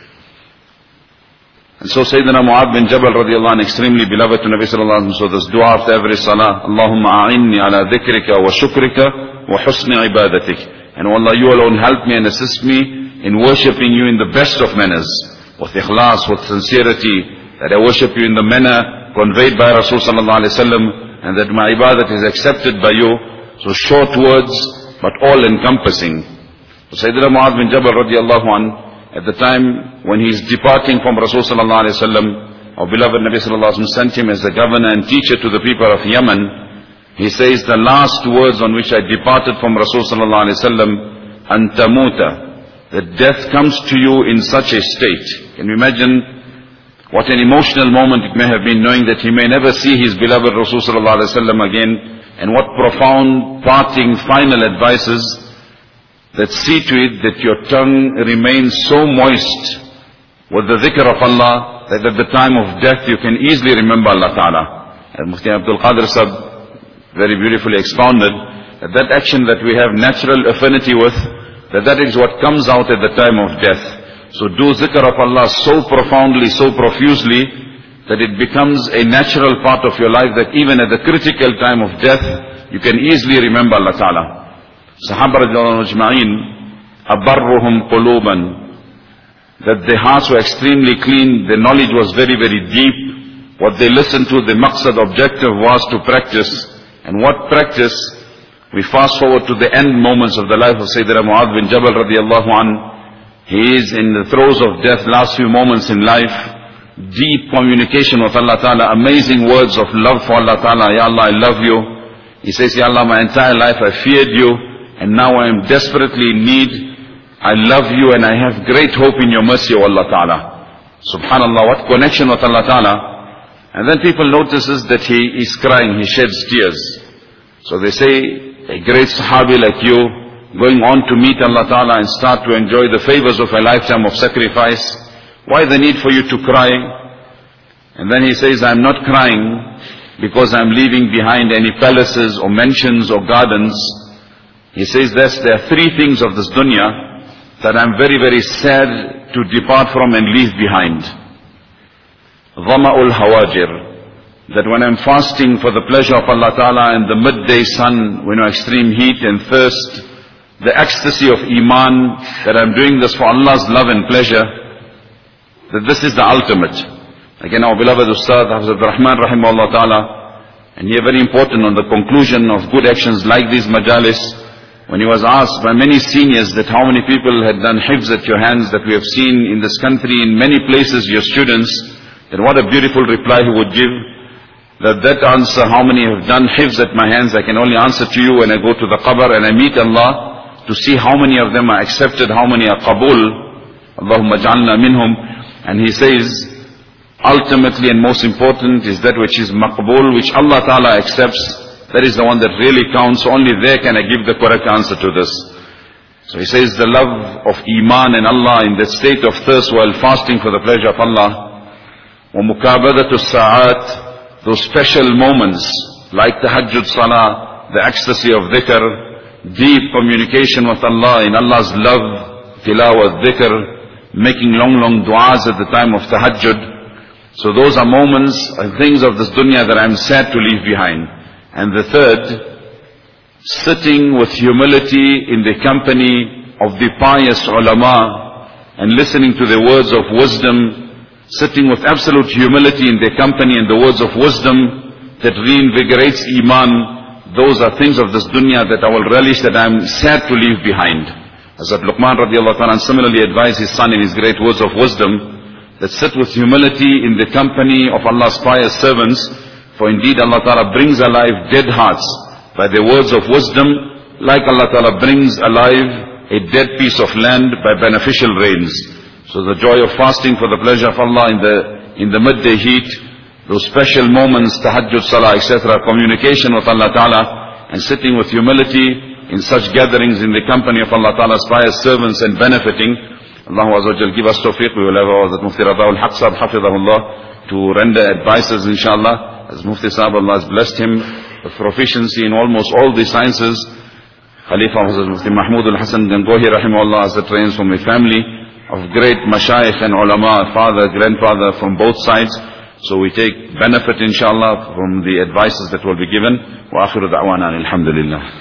And so Sayyidina Mu'adh bin Jabal radiallahu anh, extremely beloved to Nabi sallallahu alaihi wasallam, so this dua after every salah, Allahumma a'inni ala dhikrika wa shukrika wa husni ibadatik. And oh Allah, you alone help me and assist me in worshipping you in the best of manners, with ikhlas, with sincerity, that I worship you in the manner conveyed by Rasul sallallahu alaihi wasallam, and that my ibadat is accepted by you. So short words, but all encompassing. So Sayyidina Mu'adh bin Jabal radiallahu anh, at the time when he is departing from Rasul sallallahu alaihi wasallam, our beloved Nabi sallallahu alaihi wasallam sent him as the governor and teacher to the people of Yemen. He says, the last words on which I departed from Rasul sallallahu alaihi wasallam, antamuta, that death comes to you in such a state. Can you imagine what an emotional moment it may have been, knowing that he may never see his beloved Rasul sallallahu alaihi wasallam again, and what profound parting final advices that see to it that your tongue remains so moist with the dhikr of Allah that at the time of death you can easily remember Allah Ta'ala. And Mufti Abdul Qadir Sahib very beautifully expounded that that action that we have natural affinity with, that that is what comes out at the time of death. So do zikr of Allah so profoundly, so profusely, that it becomes a natural part of your life, that even at the critical time of death, you can easily remember Allah Ta'ala. Sahaba radiallahu ajma'in, abarruhum quluban, that their hearts were extremely clean, their knowledge was very, very deep. What they listened to, the maqsad objective was to practice. And what practice? We fast forward to the end moments of the life of Sayyidina Mu'adh bin Jabal radiallahu anhu. He is in the throes of death, last few moments in life, deep communication with Allah Ta'ala, amazing words of love for Allah Ta'ala. Ya Allah, I love you. He says, Ya Allah, my entire life I feared you, and now I am desperately in need. I love you and I have great hope in your mercy, O Allah Ta'ala. Subhanallah, what connection with Allah Ta'ala. And then people notices that he is crying, he sheds tears. So they say, a great Sahabi like you, going on to meet Allah Ta'ala and start to enjoy the favors of a lifetime of sacrifice, why the need for you to cry? And then he says, I'm not crying because I'm leaving behind any palaces or mansions or gardens. He says this, there are three things of this dunya that I'm very, very sad to depart from and leave behind. Dhama'ul hawajir, that when I'm fasting for the pleasure of Allah Ta'ala in the midday sun, when you extreme heat and thirst, the ecstasy of Iman, that I'm doing this for Allah's love and pleasure, that this is the ultimate. Again, our beloved Ustad, Hafiz Abdul Rahman rahimahullah ta'ala, and here very important on the conclusion of good actions like these majalis, when he was asked by many seniors that how many people had done hifz at your hands, that we have seen in this country, in many places, your students, then what a beautiful reply he would give. That that answer, how many have done hifz at my hands, I can only answer to you when I go to the qabr and I meet Allah, to see how many of them are accepted, how many are qabul. Allahumma ja'alna minhum. And he says, ultimately and most important is that which is maqbul, which Allah Ta'ala accepts. That is the one that really counts. Only there can I give the correct answer to this. So he says the love of Iman and Allah in the state of thirst while fasting for the pleasure of Allah. وَمُكَابَدَةُ السَّاعَات, those special moments like Tahajjud Salah, the ecstasy of dhikr, deep communication with Allah in Allah's love, tilawat, dhikr, making long long du'as at the time of Tahajjud. So those are moments and things of this dunya that I am sad to leave behind. And the third, sitting with humility in the company of the pious ulama and listening to the words of wisdom, sitting with absolute humility in their company and the words of wisdom that reinvigorates iman. Those are things of this dunya that I will relish, that I am sad to leave behind. Hazrat Luqman radiallahu ta'ala similarly advised his son in his great words of wisdom that sit with humility in the company of Allah's pious servants, for indeed Allah ta'ala brings alive dead hearts by the words of wisdom, like Allah ta'ala brings alive a dead piece of land by beneficial rains. So the joy of fasting for the pleasure of Allah in the in the midday heat, those special moments, tahajjud, salah, et cetera, communication with Allah ta'ala, and sitting with humility in such gatherings in the company of Allah ta'ala's pious servants and benefiting. Allah Azza wa Jal give us tawfiq. We will have Hazrat Mufti Radaul Haq Sahab Hafidahullah to render advices inshallah. As Mufti Sahab, Allah has blessed him with proficiency in almost all the sciences. Khalifa Hazrat Mufti Mahmud al-Hasan Gangohi rahimahullah has trains from a family of great mashayikh and ulama, father, grandfather from both sides. So we take benefit inshallah from the advices that will be given. Wa akhiru da'wana alhamdulillah.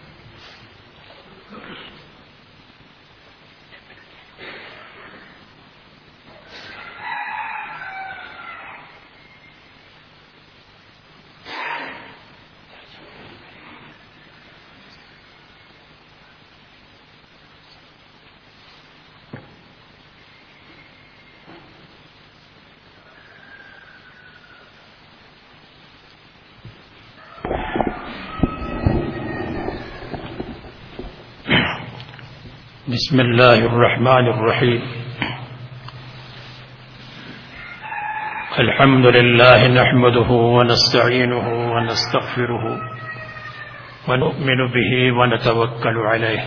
بسم الله الرحمن الرحيم الحمد لله نحمده ونستعينه ونستغفره ونؤمن به ونتوكل عليه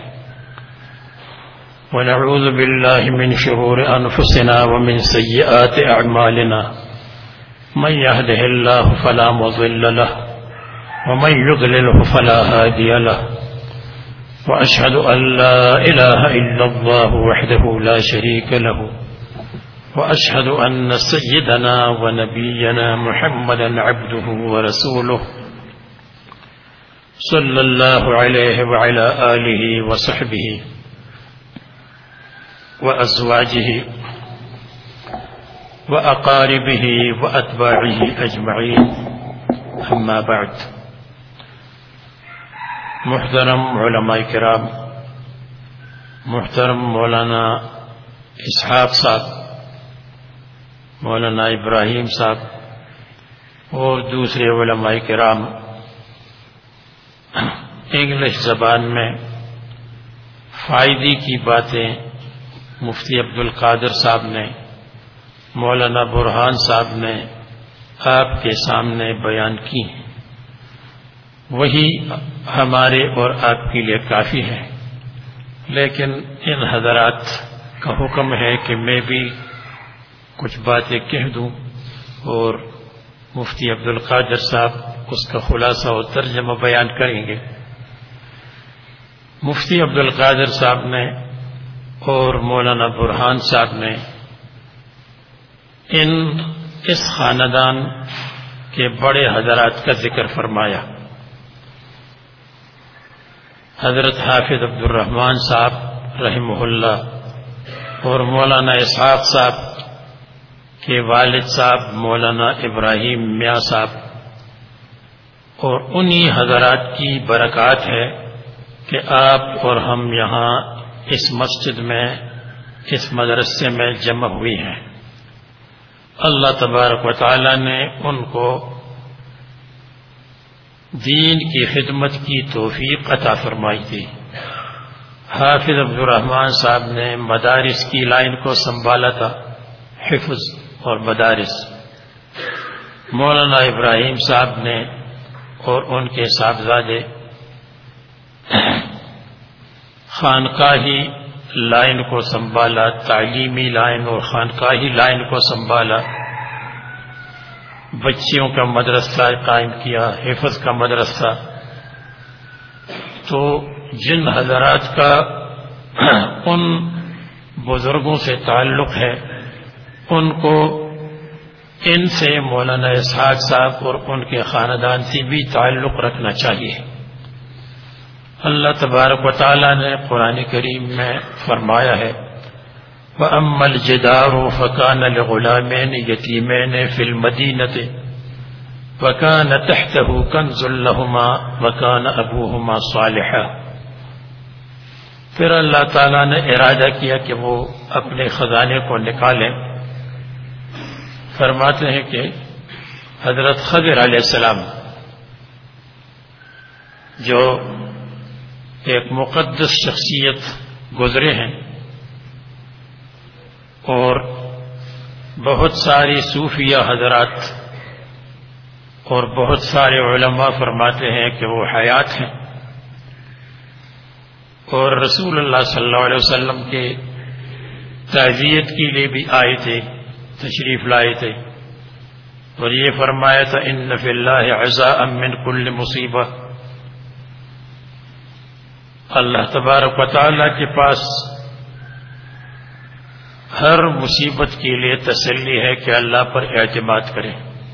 ونعوذ بالله من شرور أنفسنا ومن سيئات أعمالنا من يهده الله فلا مضل له ومن يضلله فلا هادي له وأشهد أن لا إله إلا الله وحده لا شريك له وأشهد أن سيدنا ونبينا محمدا عبده ورسوله صلى الله عليه وعلى آله وصحبه وأزواجه وأقاربه وأتباعه أجمعين أما بعد. محترم علماء کرام، محترم مولانا اسحاق صاحب، مولانا ابراہیم صاحب اور دوسرے علماء کرام، انگلش زبان میں فائدے کی باتیں مفتی عبد القادر صاحب نے، مولانا برہان صاحب نے آپ کے سامنے بیان کی ہیں، وہی ہمارے اور آپ کے لیے کافی ہے. لیکن ان حضرات کا حکم ہے کہ میں بھی کچھ باتیں کہہ دوں اور مفتی عبد القادر صاحب اس کا خلاصہ اور ترجمہ بیان کریں گے. مفتی عبد القادر صاحب نے اور مولانا برہان صاحب نے ان اس خاندان کے بڑے حضرات کا ذکر فرمایا. حضرت حافظ عبد الرحمن صاحب رحمہ اللہ اور مولانا اسحاق صاحب کے والد صاحب مولانا ابراہیم میاں صاحب، اور انہی حضرات کی برکات ہے کہ آپ اور ہم یہاں اس مسجد میں اس مدرسے میں جمع ہوئی ہیں. اللہ تبارک و تعالی نے ان کو دین کی خدمت کی توفیق عطا فرمائی تھی. حافظ عبد الرحمن صاحب نے مدارس کی لائن کو سنبھالا تھا، حفظ اور مدارس. مولانا ابراہیم صاحب نے اور ان کے صاحبزادے خانقاہی لائن کو سنبھالا، تعلیمی لائن اور خانقاہی لائن کو سنبھالا. بچیوں کا مدرسہ قائم کیا، حفظ کا مدرسہ. تو جن حضرات کا ان بزرگوں سے تعلق ہے ان کو ان سے مولانا اسحاق صاحب اور ان کے خاندان سے بھی تعلق رکھنا چاہیے. اللہ تبارک و تعالی نے قرآن کریم میں فرمایا ہے وَأَمَّا الْجِدَارُ فَكَانَ لِغُلَامَيْنِ يَتِيمَيْنِ فِي الْمَدِينَةِ وَكَانَ تَحْتَهُ كَنْزٌ لَهُمَا وَكَانَ أَبُوهُمَا صَالِحًا. پھر اللہ تعالیٰ نے ارادہ کیا کہ وہ اپنے خزانے کو نکالیں. فرماتے ہیں کہ حضرت خضر علیہ السلام جو ایک مقدس شخصیت گزرے ہیں اور بہت ساری صوفیہ حضرات اور بہت سارے علماء فرماتے ہیں کہ وہ حیات ہیں اور رسول اللہ صلی اللہ علیہ وسلم کے تعزیت کے لیے بھی آئے تھے، تشریف لائے تھے اور یہ فرمایا تھا ان فی اللہ عزاء من کل مصیبہ. اللہ تبارک و تعالی کے پاس ہر مصیبت کے لیے تسلی ہے کہ اللہ پر اعتماد کریں.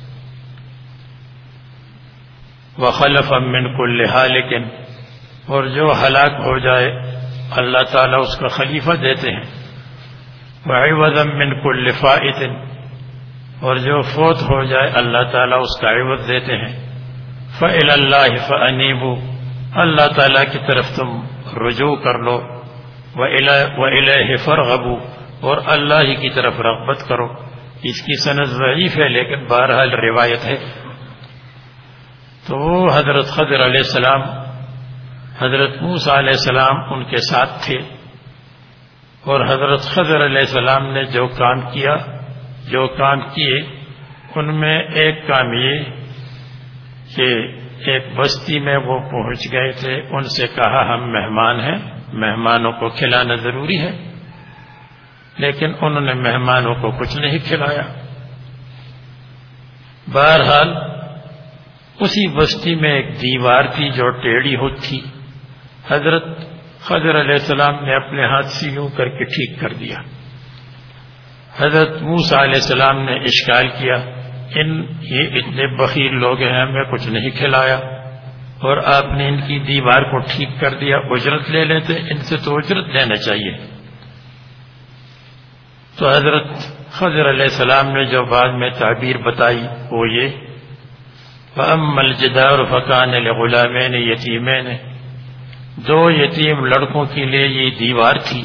وخلف من کل ہالک، اور جو ہلاک ہو جائے اللہ تعالیٰ اس کا خلیفہ دیتے ہیں. وعوضا من کل فائت، اور جو فوت ہو جائے اللہ تعالیٰ اس کا عوض دیتے ہیں. فإلی اللہ فأنیبوا، اللہ تعالیٰ کی طرف تم رجوع کر لو. وإلیہ فارغبوا، اور اللہ ہی کی طرف رغبت کرو. اس کی سند ضعیف ہے لیکن بہرحال روایت ہے. تو وہ حضرت خضر علیہ السلام حضرت موسیٰ علیہ السلام ان کے ساتھ تھے اور حضرت خضر علیہ السلام نے جو کام کیا جو کام کیے ان میں ایک کام یہ کہ ایک بستی میں وہ پہنچ گئے تھے. ان سے کہا ہم مہمان ہیں، مہمانوں کو کھلانا ضروری ہے، لیکن انہوں نے مہمانوں کو کچھ نہیں کھلایا. بہرحال اسی بستی میں ایک دیوار تھی جو ٹیڑھی ہوتی تھی. حضرت خضر علیہ السلام نے اپنے ہاتھ سے یوں کر کے ٹھیک کر دیا. حضرت موسیٰ علیہ السلام نے اشکال کیا ان یہ اتنے بخیل لوگ ہیں، ہمیں کچھ نہیں کھلایا اور آپ نے ان کی دیوار کو ٹھیک کر دیا، اجرت لے لیتے، ان سے تو اجرت لینا چاہیے. تو حضرت خضر علیہ السلام نے جو بعد میں تعبیر بتائی وہ یہ فَأَمَّا الْجِدَارُ فَكَانَ لِغُلَامَيْنِ يَتِيمَيْنِ، دو یتیم لڑکوں کے لیے یہ دیوار تھی.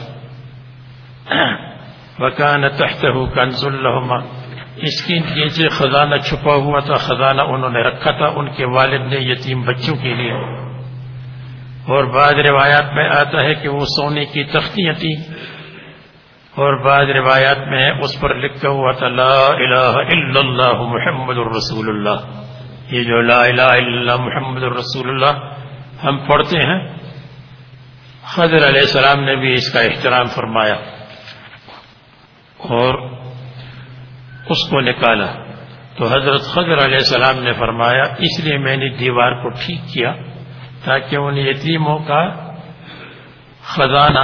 وَكَانَ تَحْتَهُ كَنْزٌ لَهُمَا، اس کے نیچے خزانہ چھپا ہوا تھا، خزانہ انہوں نے رکھا تھا ان کے والد نے یتیم بچوں کے لیے. اور بعض روایات میں آتا ہے کہ وہ سونے کی تختیاں تھیں اور بعض روایات میں اس پر لکھا ہوا تھا لا الہ الا اللہ محمد الرسول اللہ. یہ جو لا الہ الا اللہ محمد الرسول اللہ ہم پڑھتے ہیں، خضر علیہ السلام نے بھی اس کا احترام فرمایا اور اس کو نکالا. تو حضرت خضر علیہ السلام نے فرمایا اس لیے میں نے دیوار کو ٹھیک کیا تاکہ ان یتیموں کا خزانہ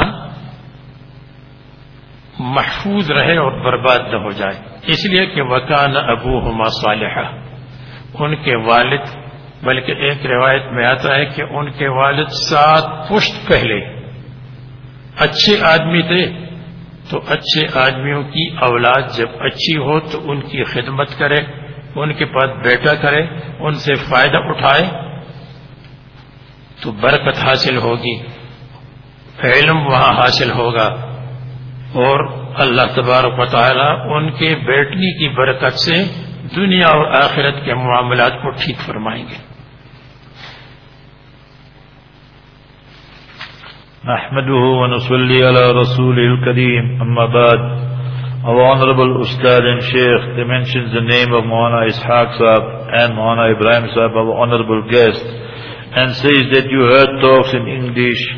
محفوظ رہے اور برباد نہ ہو جائے. اس لیے کہ وکان ابوہما صالحا، ان کے والد، بلکہ ایک روایت میں آتا ہے کہ ان کے والد سات پشت پہلے اچھے آدمی تھے. تو اچھے آدمیوں کی اولاد جب اچھی ہو تو ان کی خدمت کرے، ان کے پاس بیٹا کرے، ان سے فائدہ اٹھائے تو برکت حاصل ہوگی، علم وہاں حاصل ہوگا اور اللہ تبارک و تعالی ان کے بیٹنی کی برکت سے دنیا اور آخرت کے معاملات کو ٹھیک فرمائیں گے. نحمده ونصلي على رسوله الكريم. أما بعد, our honorable Ustad and Sheikh, they mentions the name of Maulana Ishaq Sahab and Maulana Ibrahim Sahab, our honorable guest, and says that you heard talks in English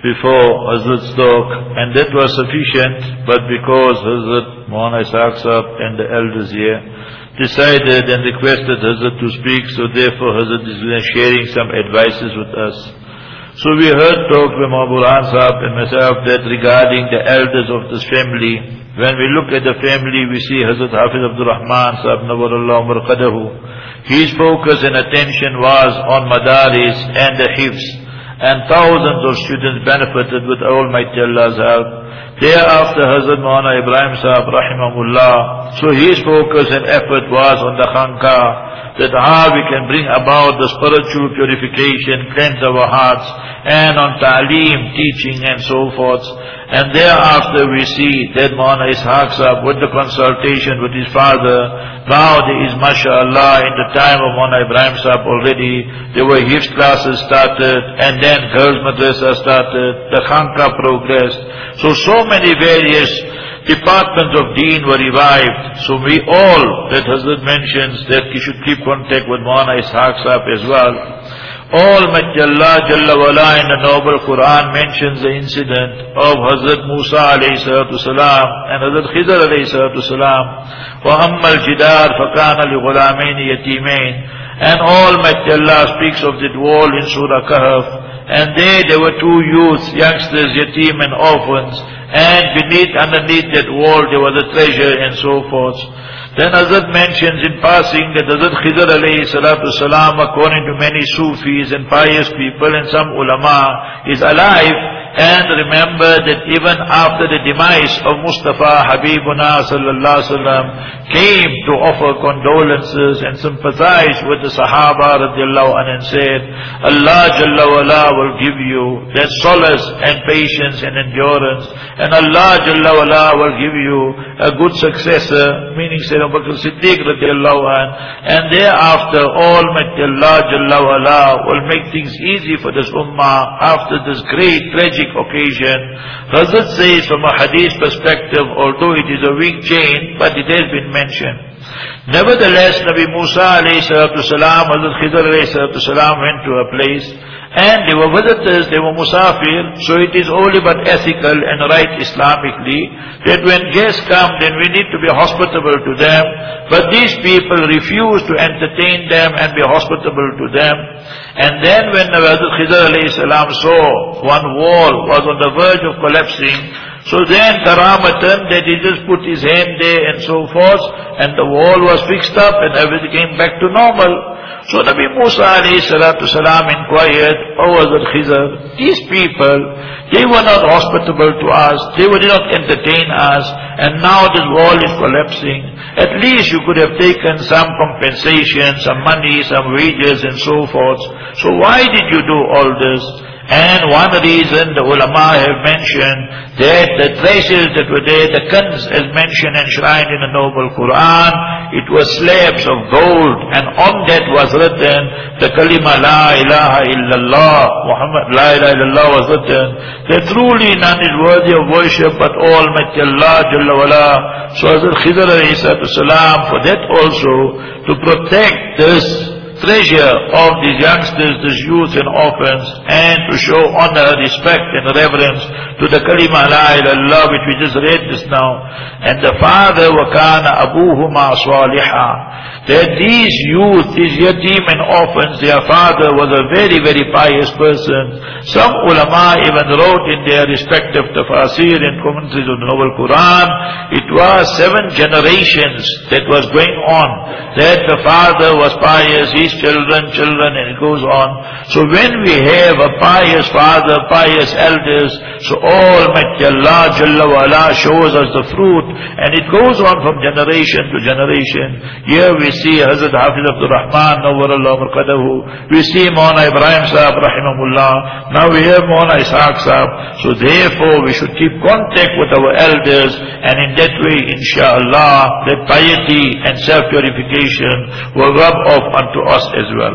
before Hazrat's talk, and that was sufficient, but because Hazrat Maulana Ishaq Sahib and the elders here decided and requested Hazrat to speak, so therefore Hazrat is sharing some advices with us. So we heard talk by Maulana Burhan Sahib and myself that regarding the elders of this family, when we look at the family, we see Hazrat Hafiz Abdul Rahman Sahib Nawarullah Marqadahu. His focus and attention was on Madaris and the Hifz, and thousands of students benefited with Almighty Allah's help. Thereafter Hazrat Maulana Ibrahim Sahib Rahimahullah, so his focus and effort was on the Khanqa, that how we can bring about the spiritual purification, cleanse our hearts, and on Ta'aleem, teaching and so forth. And thereafter we see that Maulana Ishaq Sahib, with the consultation with his father, now there is, mashallah, in the time of Maulana Ibrahim Sahib already, there were Hifz classes started, and then girls madrasa started, the Khanqa progressed. So, so many various departments of deen were revived. So we all, that Hazrat mentions, that we should keep contact with Maulana Ishaq Sahib as well. Almighty Allah Jalla wala in the noble Quran mentions the incident of Hazrat Musa alayhi salatu salam and Hazrat Khidr alayhi salatu salam. وَأَمَّا الْجِدَارِ فَكَانَ لِغُلَامَيْنِ يَتِيمَيْنِ. And Almighty Allah speaks of that wall in Surah Kahf. And there, there were two youths, youngsters, yatim and orphans. And beneath, underneath that wall, there was a treasure and so forth. Then Hazrat mentions in passing that Hazrat Khidr alayhi salatu salam, according to many Sufis and pious people and some ulama, is alive. And remember that even after the demise of Mustafa Habibuna sallallahu alaihi wasallam came to offer condolences and sympathize with the Sahaba radiallahu anhu and said, Allah Jalla wala will give you that solace and patience and endurance, and Allah Jalla wala will give you a good successor, meaning Sayyidina Abu Bakr Siddiq radiallahu anhu, and thereafter Almighty Allah Jalla wala will make things easy for this ummah after this great tragic occasion. Hazrat says from a hadith perspective, although it is a weak chain, but it has been mentioned. Nevertheless, Nabi Musa alayhi salatu salam, Hazrat Khidr alayhi salatu salam went to a place, and they were visitors, they were musafir, so it is only but ethical and right Islamically that when guests come, then we need to be hospitable to them. But these people refuse to entertain them and be hospitable to them. And then when Hazrat Khidr alayhi salam saw one wall was on the verge of collapsing, so then karamatan, that he just put his hand there and so forth, and the wall was fixed up and everything came back to normal. So Nabi Musa alayhi salatu salam inquired, "Oh Hazrat Khidr, these people, they were not hospitable to us, they did not entertain us, and now this wall is collapsing. At least you could have taken some compensation, some money, some wages and so forth. So why did you do all this?" And one reason the ulama have mentioned that the treasures that were there, the kanz as mentioned and enshrined in the noble Quran, it was slabs of gold, and on that was written the kalima La ilaha illallah, Muhammad La ilaha illallah was written, that truly none is worthy of worship but Almighty Allah Jalla wala. So Hazrat Khidr alayhi salatu salam, for that also, to protect this treasure of these youngsters, these youths and orphans, and to show honor, respect and reverence to the kalima la ilaha illallah which we just read just now. And the father وَكَانَ أَبُوهُمَا صَالِحًا, that these youth, these yatim and orphans, their father was a very very pious person. Some ulama even wrote in their respective tafasir and commentaries of the noble Quran, it was seven generations that was going on, that the father was pious, his children, children, and it goes on. So when we have a pious father, pious elders, so Almighty Allah Jalla wala shows us the fruit, and it goes on from generation to generation. Here we see Hazrat Hafiz Abdul Rahman Nawwarallahu Marqadahu, we see Maulana Ibrahim Sahib Rahimahullah, now we have Maulana Ishaq Sahib. So therefore we should keep contact with our elders, and in that way inshaAllah that piety and self-purification will rub off unto us as well.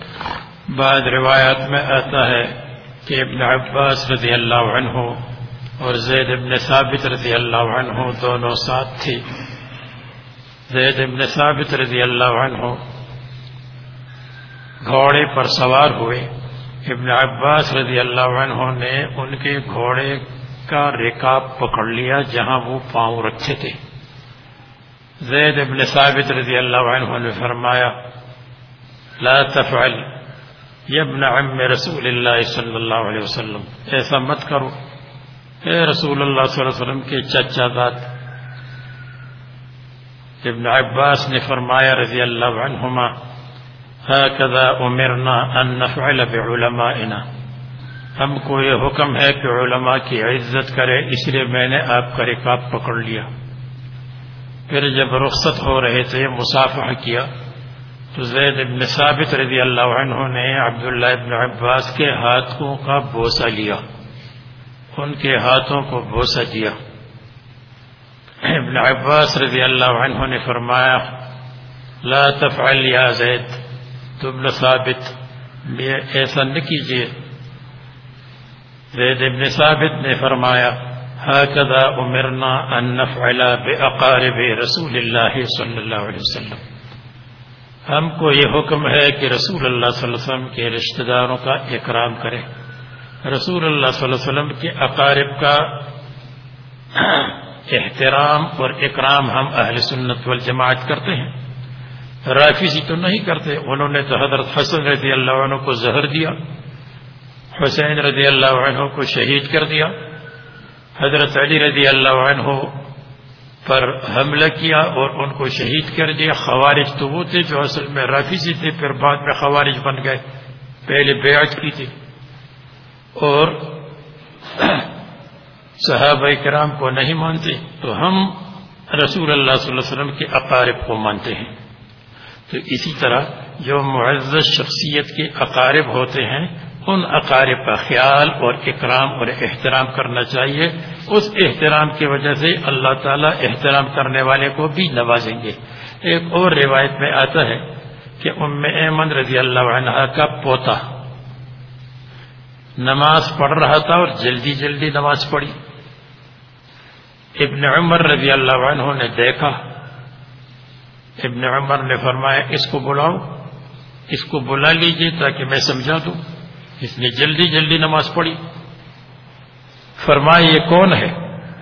बाद रिवायत में आता है कि इब्न अब्बास रज़ी अल्लाह अन्हु और ज़ैद इब्न साबित रज़ी अल्लाह अन्हु दोनों साथ थी. ज़ैद इब्न साबित रज़ी अल्लाह अन्हु घोड़े पर सवार हुए ابن عباس رضی اللہ عنہ نے ان کے گھوڑے کا رکاب پکڑ لیا جہاں وہ پاؤں رکھے تھے. زید ابن ثابت رضی اللہ عنہ نے فرمایا لا تفعل یا ابن عم رسول اللہ صلی اللہ علیہ وسلم، ایسا مت کرو اے رسول اللہ صلی اللہ علیہ وسلم کے چچا زاد. ابن عباس نے فرمایا رضی اللہ عنہما ہکذا امرنا ان نفعل بعلمائنا، ہم کو یہ حکم ہے کہ علماء کی عزت کرے، اس لیے میں نے آپ کا رکاب پکڑ لیا. پھر جب رخصت ہو رہے تھے مصافحہ کیا تو زید ابن ثابت رضی اللہ عنہ نے عبداللہ ابن عباس کے ہاتھوں کا بوسہ لیا، ان کے ہاتھوں کو بوسہ دیا. ابن عباس رضی اللہ عنہ نے فرمایا لا تفعل یا زید، تم ثابت ایسا نہ کیجیے. زید ابن ثابت نے فرمایا ہکذا امرنا ان نفعل باقارب رسول اللہ صلی اللہ علیہ وسلم، ہم کو یہ حکم ہے کہ رسول اللہ صلی اللہ علیہ وسلم کے رشتہ داروں کا اکرام کریں. رسول اللہ صلی اللہ علیہ وسلم کے اقارب کا احترام اور اکرام ہم اہل سنت والجماعت کرتے ہیں، رافضی تو نہیں کرتے. انہوں نے تو حضرت حسن رضی اللہ عنہ کو زہر دیا، حسین رضی اللہ عنہ کو شہید کر دیا، حضرت علی رضی اللہ عنہ پر حملہ کیا اور ان کو شہید کر دیا. خوارج تو وہ تھے جو اصل میں رافضی تھے، پھر بعد میں خوارج بن گئے، پہلے بیعت کی تھی. اور صحابہ کرام کو نہیں مانتے، تو ہم رسول اللہ صلی اللہ علیہ وسلم کے اقارب کو مانتے ہیں. تو اسی طرح جو معزز شخصیت کے اقارب ہوتے ہیں ان اقارب کا خیال اور اکرام اور احترام کرنا چاہیے. اس احترام کی وجہ سے اللہ تعالیٰ احترام کرنے والے کو بھی نوازیں گے. ایک اور روایت میں آتا ہے کہ ام ایمن رضی اللہ عنہا کا پوتا نماز پڑھ رہا تھا اور جلدی جلدی نماز پڑھی. ابن عمر رضی اللہ عنہ نے دیکھا، ابن عمر نے فرمایا اس کو بلاؤ، اس کو بلا لیجیے تاکہ میں سمجھا دوں. اس نے جلدی جلدی نماز پڑھی. فرمایا یہ کون ہے؟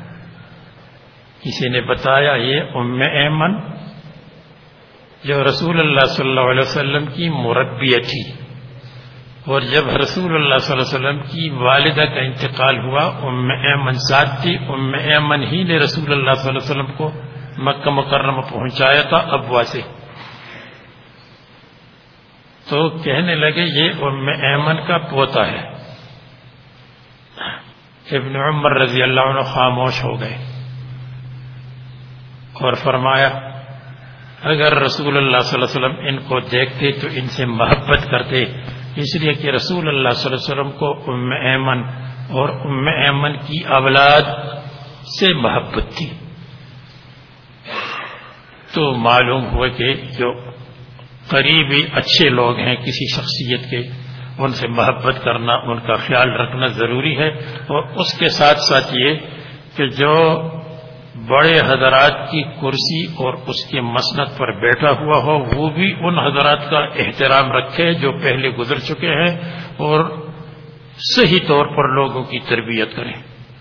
کسی نے بتایا یہ ام ایمن جو رسول اللہ صلی اللہ علیہ وسلم کی مربیہ تھی، اور جب رسول اللہ صلی اللہ علیہ وسلم کی والدہ کا انتقال ہوا ام ایمن ساتھ تھی. ام ایمن ہی نے رسول اللہ صلی اللہ علیہ وسلم کو مکہ مکرمہ پہنچایا تھا ابوا سے. تو کہنے لگے یہ ام ایمن کا پوتا ہے. ابن عمر رضی اللہ عنہ خاموش ہو گئے اور فرمایا اگر رسول اللہ صلی اللہ علیہ وسلم ان کو دیکھتے تو ان سے محبت کرتے، اس لیے کہ رسول اللہ صلی اللہ علیہ وسلم کو ام ایمن اور ام ایمن کی اولاد سے محبت تھی. تو معلوم ہوا کہ جو قریبی اچھے لوگ ہیں کسی شخصیت کے، ان سے محبت کرنا، ان کا خیال رکھنا ضروری ہے. اور اس کے ساتھ ساتھ یہ کہ جو بڑے حضرات کی کرسی اور اس کے مسند پر بیٹھا ہوا ہو وہ بھی ان حضرات کا احترام رکھے جو پہلے گزر چکے ہیں اور صحیح طور پر لوگوں کی تربیت کریں.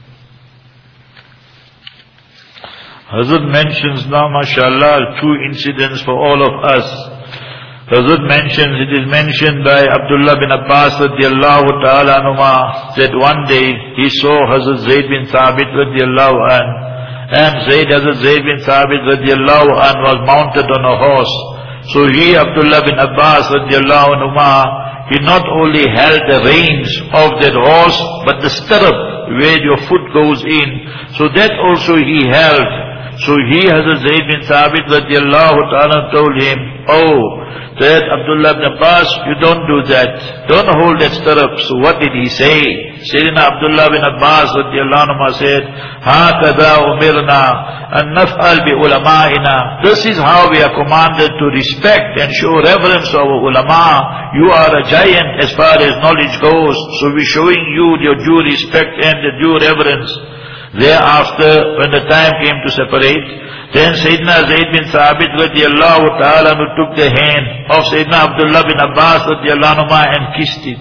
Hazrat mentions now, mashallah, two incidents for all of us. Hazrat mentions, it is mentioned by Abdullah bin Abbas radiallahu ta'ala anhuma that one day he saw Hazrat Zayd bin Thabit radiallahu anhu, and Zayd, Hazrat Zayd bin Thabit radiallahu anhu was mounted on a horse. So he, Abdullah bin Abbas radiallahu anhuma, he not only held the reins of that horse, but the stirrup where your foot goes in, so that also he held. So he, Hazrat Zayd bin Thabit radiallahu ta'ala, told him, oh, that Abdullah ibn Abbas, you don't do that. Don't hold that stirrup. So what did he say? Sayyidina Abdullah bin Abbas radiallahu anhu said, هَكَذَا أُمِرْنَا أَن نَفْعَلْ بِعُلَمَائِنَا. This is how we are commanded to respect and show reverence to our ulama. You are a giant as far as knowledge goes. So we're showing you your due respect and the due reverence. Thereafter, when the time came to separate, then Sayyidina Zayd bin Thabit radiallahu ta'ala took the hand of Sayyidina Abdullah bin Abbas radiallahu anhu and kissed it.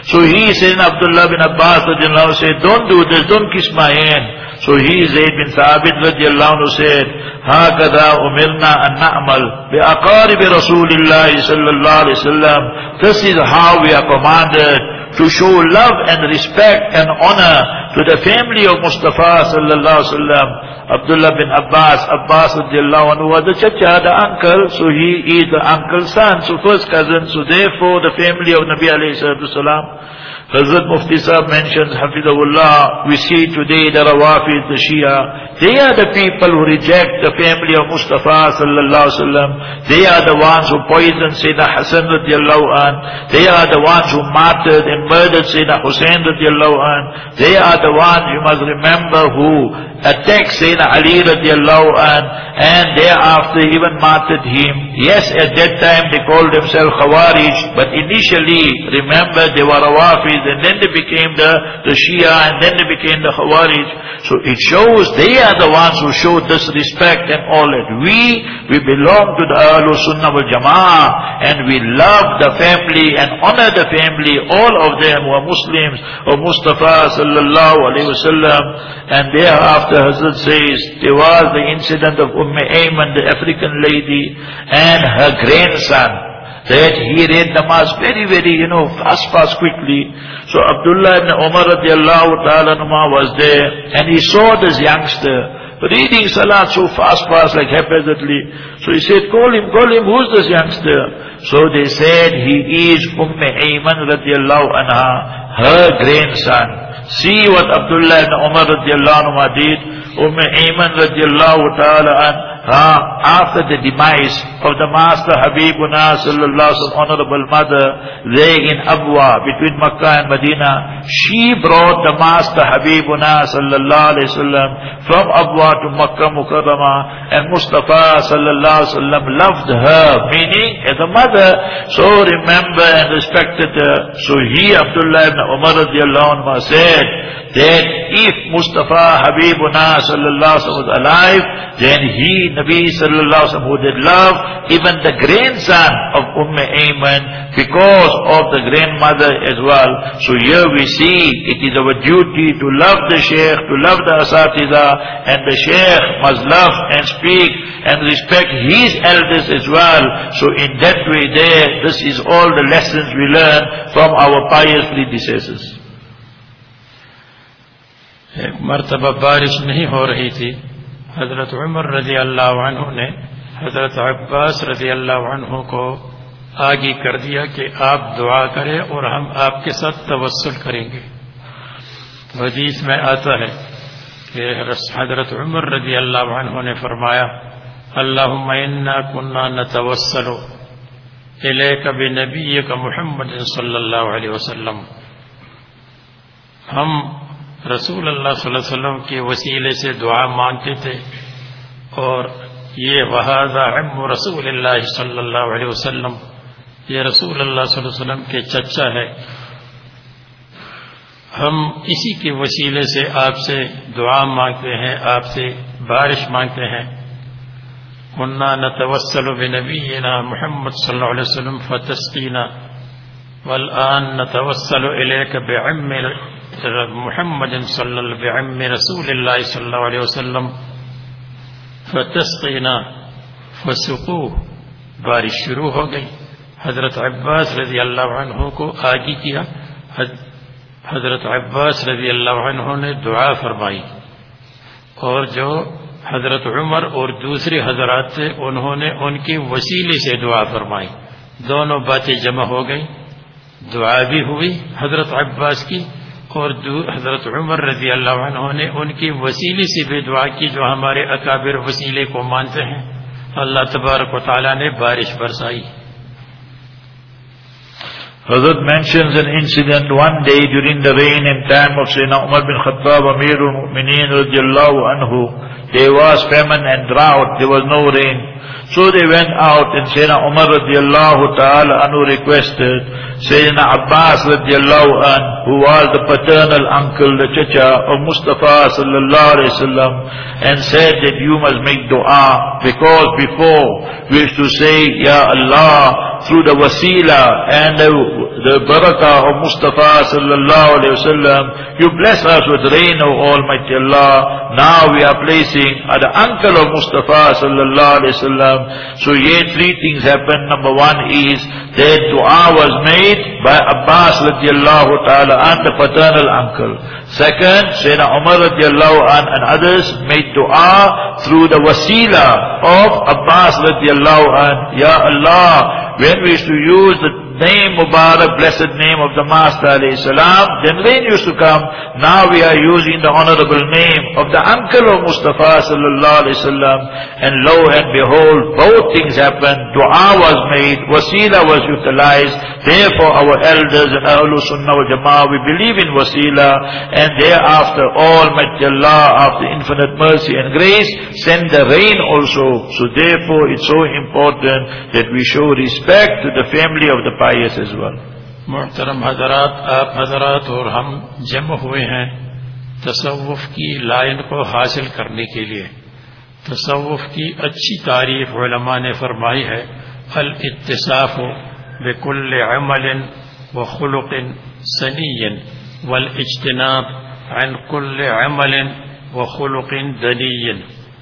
So he, Sayyidina Abdullah bin Abbas radiallahu anhu said, don't do this, don't kiss my hand. So he, Zayd bin Thabit radiallahu anhu said, هَكَذَا أُمِرْنَا أَن نَعْمَلْ بِأَقَارِبِ رَسُولِ اللَّهِ صَلَّى اللَّهُ عَلَيْهِ وسلم. This is how we are commanded to show love and respect and honor to the family of Mustafa sallallahu alaihi wasallam. Abdullah bin Abbas, Abbas radiallahu anhu was the chacha, the uncle, so he is the uncle's son, so first cousin, so therefore the family of Nabi alayhi salatu wasalam. Hazrat Mufti Sahib mentions, Hafidahullah, we see today the Rawafid, the Shia, they are the people who reject the family of Mustafa sallallahu alaihi wasallam. They are the ones who poisoned Sayyidina Hassan radiallahu an. They are the ones who martyred and murdered Sayyidina Hussain radiallahu an. They are the ones, you must remember, who attacked Sayyidina Ali radiallahu an, and thereafter even martyred him. Yes, at that time they called themselves Khawarij, but initially, remember, they were Rawafid, and then they became the, the Shia, and then they became the Khawarij. So it shows they are the ones who show this respect and all that. We, we belong to the Ahlul Sunnah wal Jama'ah, and we love the family and honor the family, all of them who are Muslims, of Mustafa sallallahu alayhi wasallam. And thereafter Hazrat says, there was the incident of Umm Ayman, the African lady, and her grandson, that he read namaz very, very, you know, fast, fast, quickly. So Abdullah ibn Umar radiallahu ta'ala was there, and he saw this youngster reading salat so fast, fast, like haphazardly. So he said, call him, call him, who's this youngster? So they said, he is Umm Ayman radiallahu anha, her grandson. See what Abdullah ibn Umar radiallahu anhu did. Umm Ayman radiallahu ta'ala anha, Uh, after the demise of the Master Habibuna sallallahu alaihi wasallam, honorable mother, there in Abwa, between Makkah and Medina, she brought the Master Habibuna sallallahu alaihi wasallam from Abwa to Makkah Mukarramah, and Mustafa sallallahu alaihi wasallam loved her, meaning as a mother, so remember and respected her. So he, Abdullah ibn Umar radiallahu anhu, said that if Mustafa Habibuna sallallahu alaihi wasallam was alive, then he, Nabi sallallahu alaihi wasallam, who did love even the grandson of Umm Ayman because of the grandmother as well. So here we see it is our duty to love the Shaykh, to love the Asatiza, and the Shaykh must love and speak and respect his elders as well. So in that way there, this is all the lessons we learn from our pious predecessors. एक मर्तबा बारिश नहीं हो रही थी, हजरत उमर रजी अल्लाह अन्हु ने हजरत अब्बास रजी अल्लाह अन्हु को आगे कर दिया कि आप दुआ करें और हम आपके साथ तवस्सुल करेंगे। हदीस में आता है कि हजरत उमर रजी अल्लाह अन्हु ने फरमाया, अल्लाहुम्मा इन्ना कुन्ना नतवस्सलु इलैका बिनबिय्यिका मुहम्मद सल्लल्लाहु अलैहि वसल्लम, हम रसूल अल्लाह सल्लल्लाहु अलैहि वसल्लम के वसीले से दुआ मांगते थे, और ये वहाज़ा अम्मु रसूलिल्लाह सल्लल्लाहु अलैहि वसल्लम, ये रसूल अल्लाह सल्लल्लाहु अलैहि वसल्लम के चचा है, हम इसी के वसीले से आपसे दुआ मांगते हैं, आपसे बारिश मांगते हैं। कुन्ना नतवस्सलु बिनबिय्यिना मुहम्मद सल्लल्लाहु अलैहि वसल्लम फतस्कीना वल आन नतवस्सलु इलैका बिअम्मि मुहम्मद सल्लल्लाहु बिअम्मि रसूलिल्लाह सल्लल्लाहु अलैहि वसल्लम फतस्कीना फसुकू। बारिश शुरू हो गई। हजरत अब्बास रजी अल्लाह अन्हु को आगे किया। हजरत अब्बास रजी अल्लाह अन्हु ने दुआ फरमाई, और जो हजरत उमर और दूसरे हजरात थे उन्होंने उनके वसीले से दुआ फरमाई। दोनों बातें जमा हो गई, दुआ भी हुई हजरत अब्बास की, और हजरत उमर रजी अल्लाह अन्हु ने उनके वसीले से भी दुआ की, जो हमारे अकाबिर वसीले को मानते हैं। अल्लाह तबारक व तआला ने बारिश बरसाई। Hazrat mentions an incident one day during the rain in time of Sayyidina Umar bin Khattab, Amirul Mu'mineen radiallahu anhu. There was famine and drought, there was no rain. So they went out, and Sayyidina Umar radiallahu ta'ala anhu requested Sayyidina Abbas radiallahu anhu, who was the paternal uncle, the chacha of Mustafa sallallahu alayhi wasallam, and said that you must make dua, because before we used to say, Ya Allah, through the wasila and the, the barakah of Mustafa sallallahu alayhi wasallam. You bless us with rain, O Almighty Allah. Now we are placing at the uncle of Mustafa sallallahu alayhi wasallam. So here three things happen. Number one is that dua was made by Abbas radiallahu ta'ala and the paternal uncle. Second, Sayyidina Umar radiallahu an and others made dua through the wasila of Abbas radiallahu an. Ya Allah, when we used to use the name Mubarak, blessed name of the Master alayhi salam, then rain used to come. Now we are using the honorable name of the uncle of Mustafa sallallahu alayhi wasallam, and lo and behold, both things happened. Dua was made, wasila was utilized. Therefore our elders and Ahlul Sunnah wal Jama'ah, we believe in wasila, and thereafter Almighty Allah, after infinite mercy and grace, send the rain also. So therefore it's so important that we show respect to the family of the pious as well. محترم حضرات، آپ حضرات اور ہم جمع ہوئے ہیں تصوف کی لائن کو حاصل کرنے کے لیے. تصوف کی اچھی تعریف علماء نے فرمائی ہے، الاتصاف بکل عمل وخلق سنی والاجتناب عن کل عمل وخلق دنی.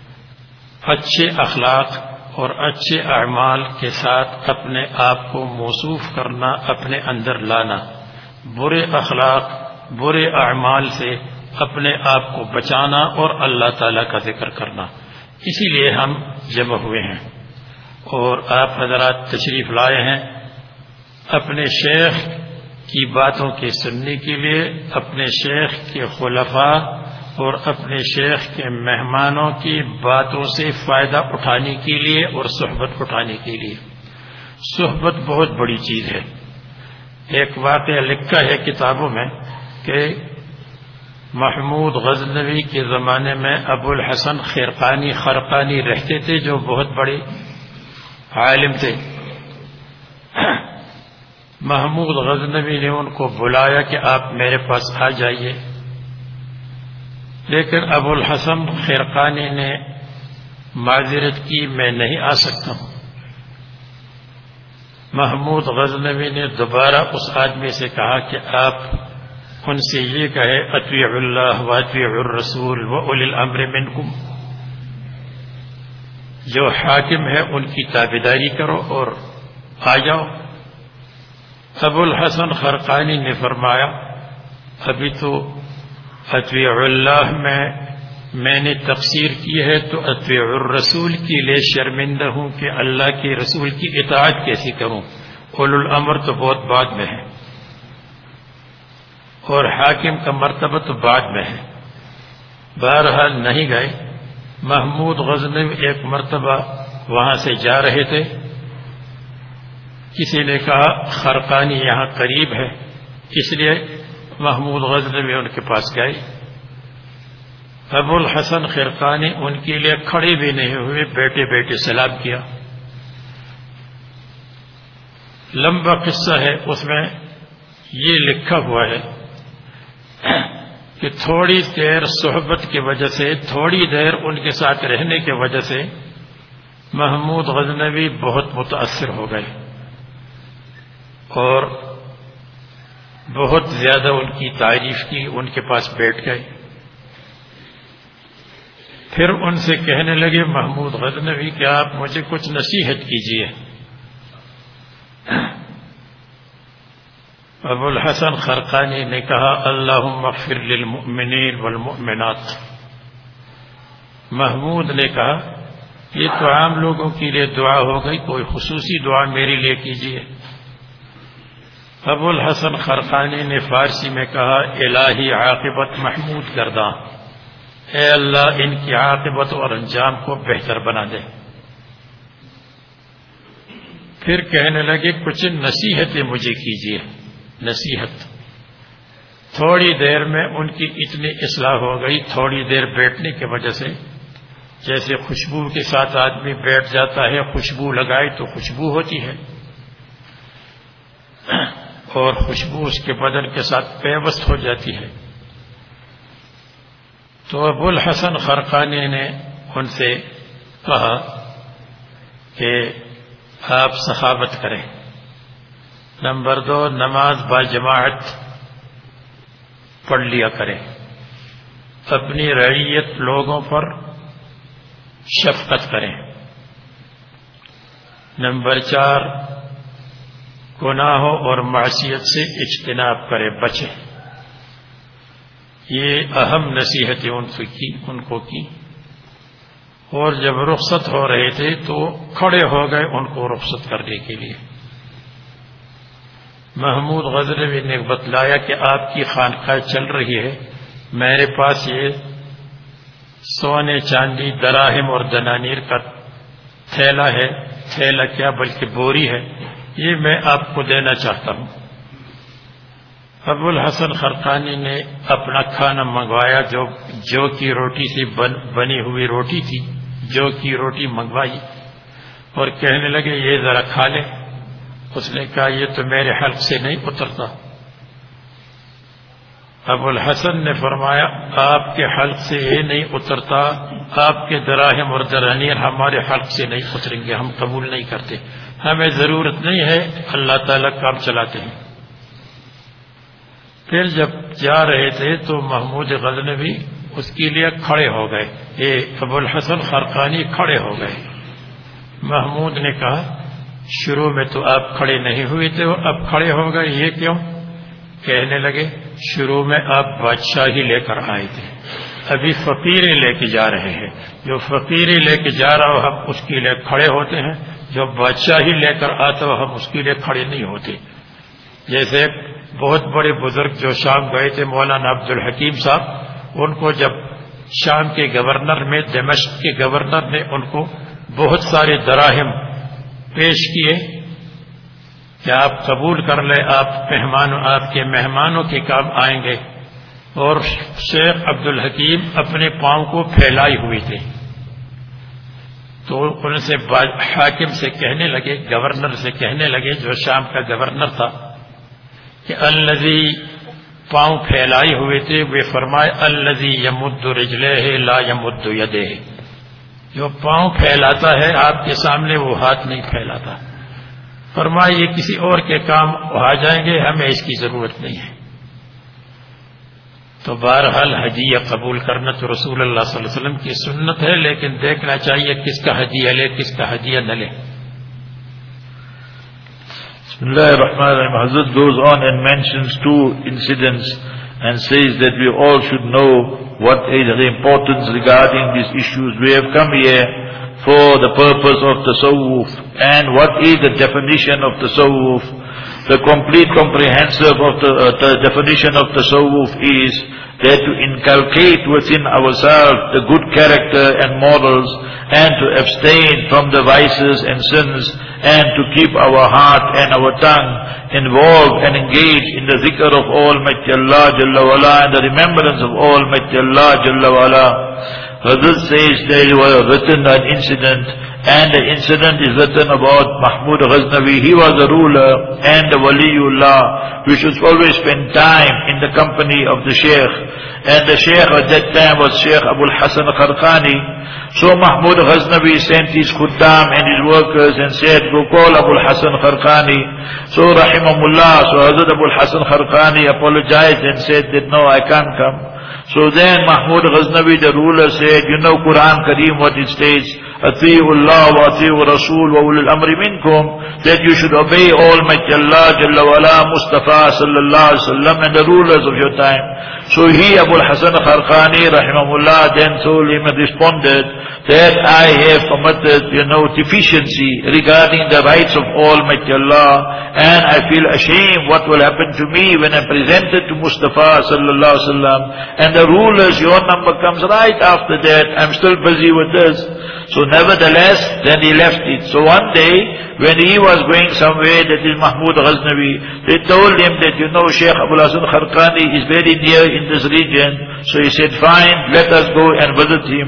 اچھے اخلاق اور اچھے اعمال کے ساتھ اپنے آپ کو موصوف کرنا، اپنے اندر لانا، برے اخلاق برے اعمال سے اپنے آپ کو بچانا اور اللہ تعالیٰ کا ذکر کرنا. اسی لیے ہم جمع ہوئے ہیں اور آپ حضرات تشریف لائے ہیں اپنے شیخ کی باتوں کے سننے کے لیے، اپنے شیخ کے خلفاء اور اپنے شیخ کے مہمانوں کی باتوں سے فائدہ اٹھانے کے لیے اور صحبت اٹھانے کے لیے. صحبت بہت بڑی چیز ہے. ایک واقعہ لکھا ہے کتابوں میں کہ محمود غزنوی کے زمانے میں ابو الحسن خرقانی خرقانی رہتے تھے، جو بہت بڑے عالم تھے. محمود غزنوی نے ان کو بلایا کہ آپ میرے پاس آ جائیے، لیکن ابو الحسن خرقانی نے معذرت کی، میں نہیں آ سکتا ہوں. محمود غزنوی نے دوبارہ اس آدمی سے کہا کہ آپ ان سے یہ کہے اطیع اللہ و اطیع الرسول و اولی الامر منکم، جو حاکم ہے ان کی تابعداری کرو اور آ جاؤ. ابو الحسن خرقانی نے فرمایا ابھی تو اطیع اللہ میں میں نے تقصیر کی ہے تو اطیع الرسول کے لیے شرمندہ ہوں کہ اللہ کے رسول کی اطاعت کیسی کروں. اولو الامر تو بہت بعد میں ہے اور حاکم کا مرتبہ تو بعد میں ہے. بہرحال نہیں گئے. محمود غزنوی ایک مرتبہ وہاں سے جا رہے تھے، کسی نے کہا خرقانی یہاں قریب ہے، اس لیے محمود غزنوی ان کے پاس گئے. ابو الحسن خرقانی ان کے لیے کھڑے بھی نہیں ہوئے، بیٹے بیٹے سلام کیا. لمبا قصہ ہے، اس میں یہ لکھا ہوا ہے کہ تھوڑی دیر صحبت کی وجہ سے، تھوڑی دیر ان کے ساتھ رہنے کی وجہ سے محمود غزنوی بہت متاثر ہو گئے اور بہت زیادہ ان کی تعریف کی، ان کے پاس بیٹھ گئے. پھر ان سے کہنے لگے محمود غزنوی کہ آپ مجھے کچھ نصیحت کیجیے. ابو الحسن خرقانی نے کہا اللہم اغفر للمؤمنین والمؤمنات. محمود نے کہا یہ تو عام لوگوں کے لیے دعا ہو گئی، کوئی خصوصی دعا میرے لیے کیجیے. ابو الحسن خرقانی نے فارسی میں کہا الہی عاقبت محمود گرداں، اے اللہ ان کی عاقبت اور انجام کو بہتر بنا دے. پھر کہنے لگے کچھ نصیحتیں مجھے کیجیے. نصیحت. تھوڑی دیر میں ان کی اتنی اصلاح ہو گئی، تھوڑی دیر بیٹھنے کی وجہ سے، جیسے خوشبو کے ساتھ آدمی بیٹھ جاتا ہے، خوشبو لگائے تو خوشبو ہوتی ہے اور خوشبو اس کے بدن کے ساتھ پیوست ہو جاتی ہے. تو ابو الحسن خرقانی نے ان سے کہا کہ آپ سخاوت کریں. نمبر دو، نماز با جماعت پڑھ لیا کریں، اپنی رعیت لوگوں پر شفقت کریں۔ نمبر چار، گناہوں اور معصیت سے اجتناب کریں، بچیں۔ یہ اہم نصیحتیں ان کو کی ان کو کی اور جب رخصت ہو رہے تھے تو کھڑے ہو گئے ان کو رخصت کرنے کے لیے۔ محمود غزنوی نے بتلایا کہ آپ کی خانقاہ چل رہی ہے، میرے پاس یہ سونے چاندی دراہم اور دنانیر کا تھیلا ہے، تھیلا کیا بلکہ بوری ہے، یہ میں آپ کو دینا چاہتا ہوں۔ ابو الحسن خرقانی نے اپنا کھانا منگوایا، جو جو کی روٹی سے بن بنی ہوئی روٹی تھی، جو کی روٹی منگوائی اور کہنے لگے یہ ذرا کھا لے۔ اس نے کہا یہ تو میرے حلق سے نہیں اترتا۔ ابو الحسن نے فرمایا آپ کے حلق سے یہ نہیں اترتا، آپ کے دراہم اور درانیر ہمارے حلق سے نہیں اتریں گے، ہم قبول نہیں کرتے، ہمیں ضرورت نہیں ہے، اللہ تعالیٰ کام چلاتے ہیں۔ پھر جب جا رہے تھے تو محمود غزنوی اس کے لیے کھڑے ہو گئے، یہ ابو الحسن خرقانی کھڑے ہو گئے۔ محمود نے کہا شروع میں تو آپ کھڑے نہیں ہوئے تھے، اب کھڑے ہو گئے، یہ کیوں؟ کہنے لگے شروع میں آپ بادشاہی لے کر آئے تھے، ابھی فقیریں لے کے جا رہے ہیں، جو فقیریں لے کے جا رہا ہو ہم اس کے لیے کھڑے ہوتے ہیں، جو بادشاہی لے کر آتا ہو ہم اس کے لیے کھڑے نہیں ہوتے۔ جیسے بہت بڑے بزرگ جو شام گئے تھے، مولانا عبد الحکیم صاحب، ان کو جب شام کے گورنر میں دمشق کے گورنر نے ان کو بہت سارے دراہم پیش کیے کہ آپ قبول کر لیں، آپ مہمان آپ کے مہمانوں کے کام آئیں گے، اور شیخ عبد الحکیم اپنے پاؤں کو پھیلائے ہوئے تھے، تو ان سے حاکم سے کہنے لگے، گورنر سے کہنے لگے جو شام کا گورنر تھا کہ الذی پاؤں پھیلائے ہوئے تھے، وہ فرمائے الذی یمد رجلہ لا یمد یدہ، جو پاؤں پھیلاتا ہے آپ کے سامنے وہ ہاتھ نہیں پھیلاتا۔ فرمائے یہ کسی اور کے کام آ جائیں گے، ہمیں اس کی ضرورت نہیں ہے۔ تو بہرحال ہدیہ قبول کرنا تو رسول اللہ صلی اللہ علیہ وسلم کی سنت ہے، لیکن دیکھنا چاہیے کس کا ہدیہ لے کس کا ہدیہ نہ لے۔ Bismillah ar-Rahman ar-Rahim. Hazrat goes on and mentions two incidents and says that we all should know what is the importance regarding these issues. We have come here for the purpose of tasawwuf, and what is the definition of tasawwuf? The complete comprehensive of the, uh, the definition of tasawwuf is that to inculcate within ourselves the good character and morals, and to abstain from the vices and sins, and to keep our heart and our tongue involved and engaged in the zikr of Almighty Allah Jalla wa'ala and the remembrance of Almighty Allah Jalla wa'ala. Hazrat says there was written an incident, and the incident is written about Mahmud Ghaznavi. He was a ruler and a waliullah. We should always spend time in the company of the Shaykh, and the Shaykh at that time was Shaykh Abul Hasan Kharqani. So Mahmud Ghaznavi sent his khuddam and his workers and said, go call Abul Hasan Kharqani. So Rahimahullah, so Hazrat Abul Hasan Kharqani apologized and said that no, I can't come. So then Mahmud Ghaznavi, the ruler, said, you know Quran Kareem what it states, Ati'u Allah wa ati'u Rasul wa ulil amri minkum, that you should obey Almighty Allah Jalla wa'ala, Mustafa sallallahu alaihi wasallam, and the rulers of your time. So he, Abul Hasan Kharqani rahimahullah, then told him and responded that I have committed, you know, deficiency regarding the rights of Almighty Allah, and I feel ashamed what will happen to me when I'm presented to Mustafa sallallahu alaihi wasallam, and the rulers, your number comes right after that, I'm still busy with this. So nevertheless, then he left it. So one day, when he was going somewhere, that is Mahmud Ghaznavi, they told him that, you know, Shaykh Abul Hasan Kharqani is very near in this region. So he said, fine, let us go and visit him.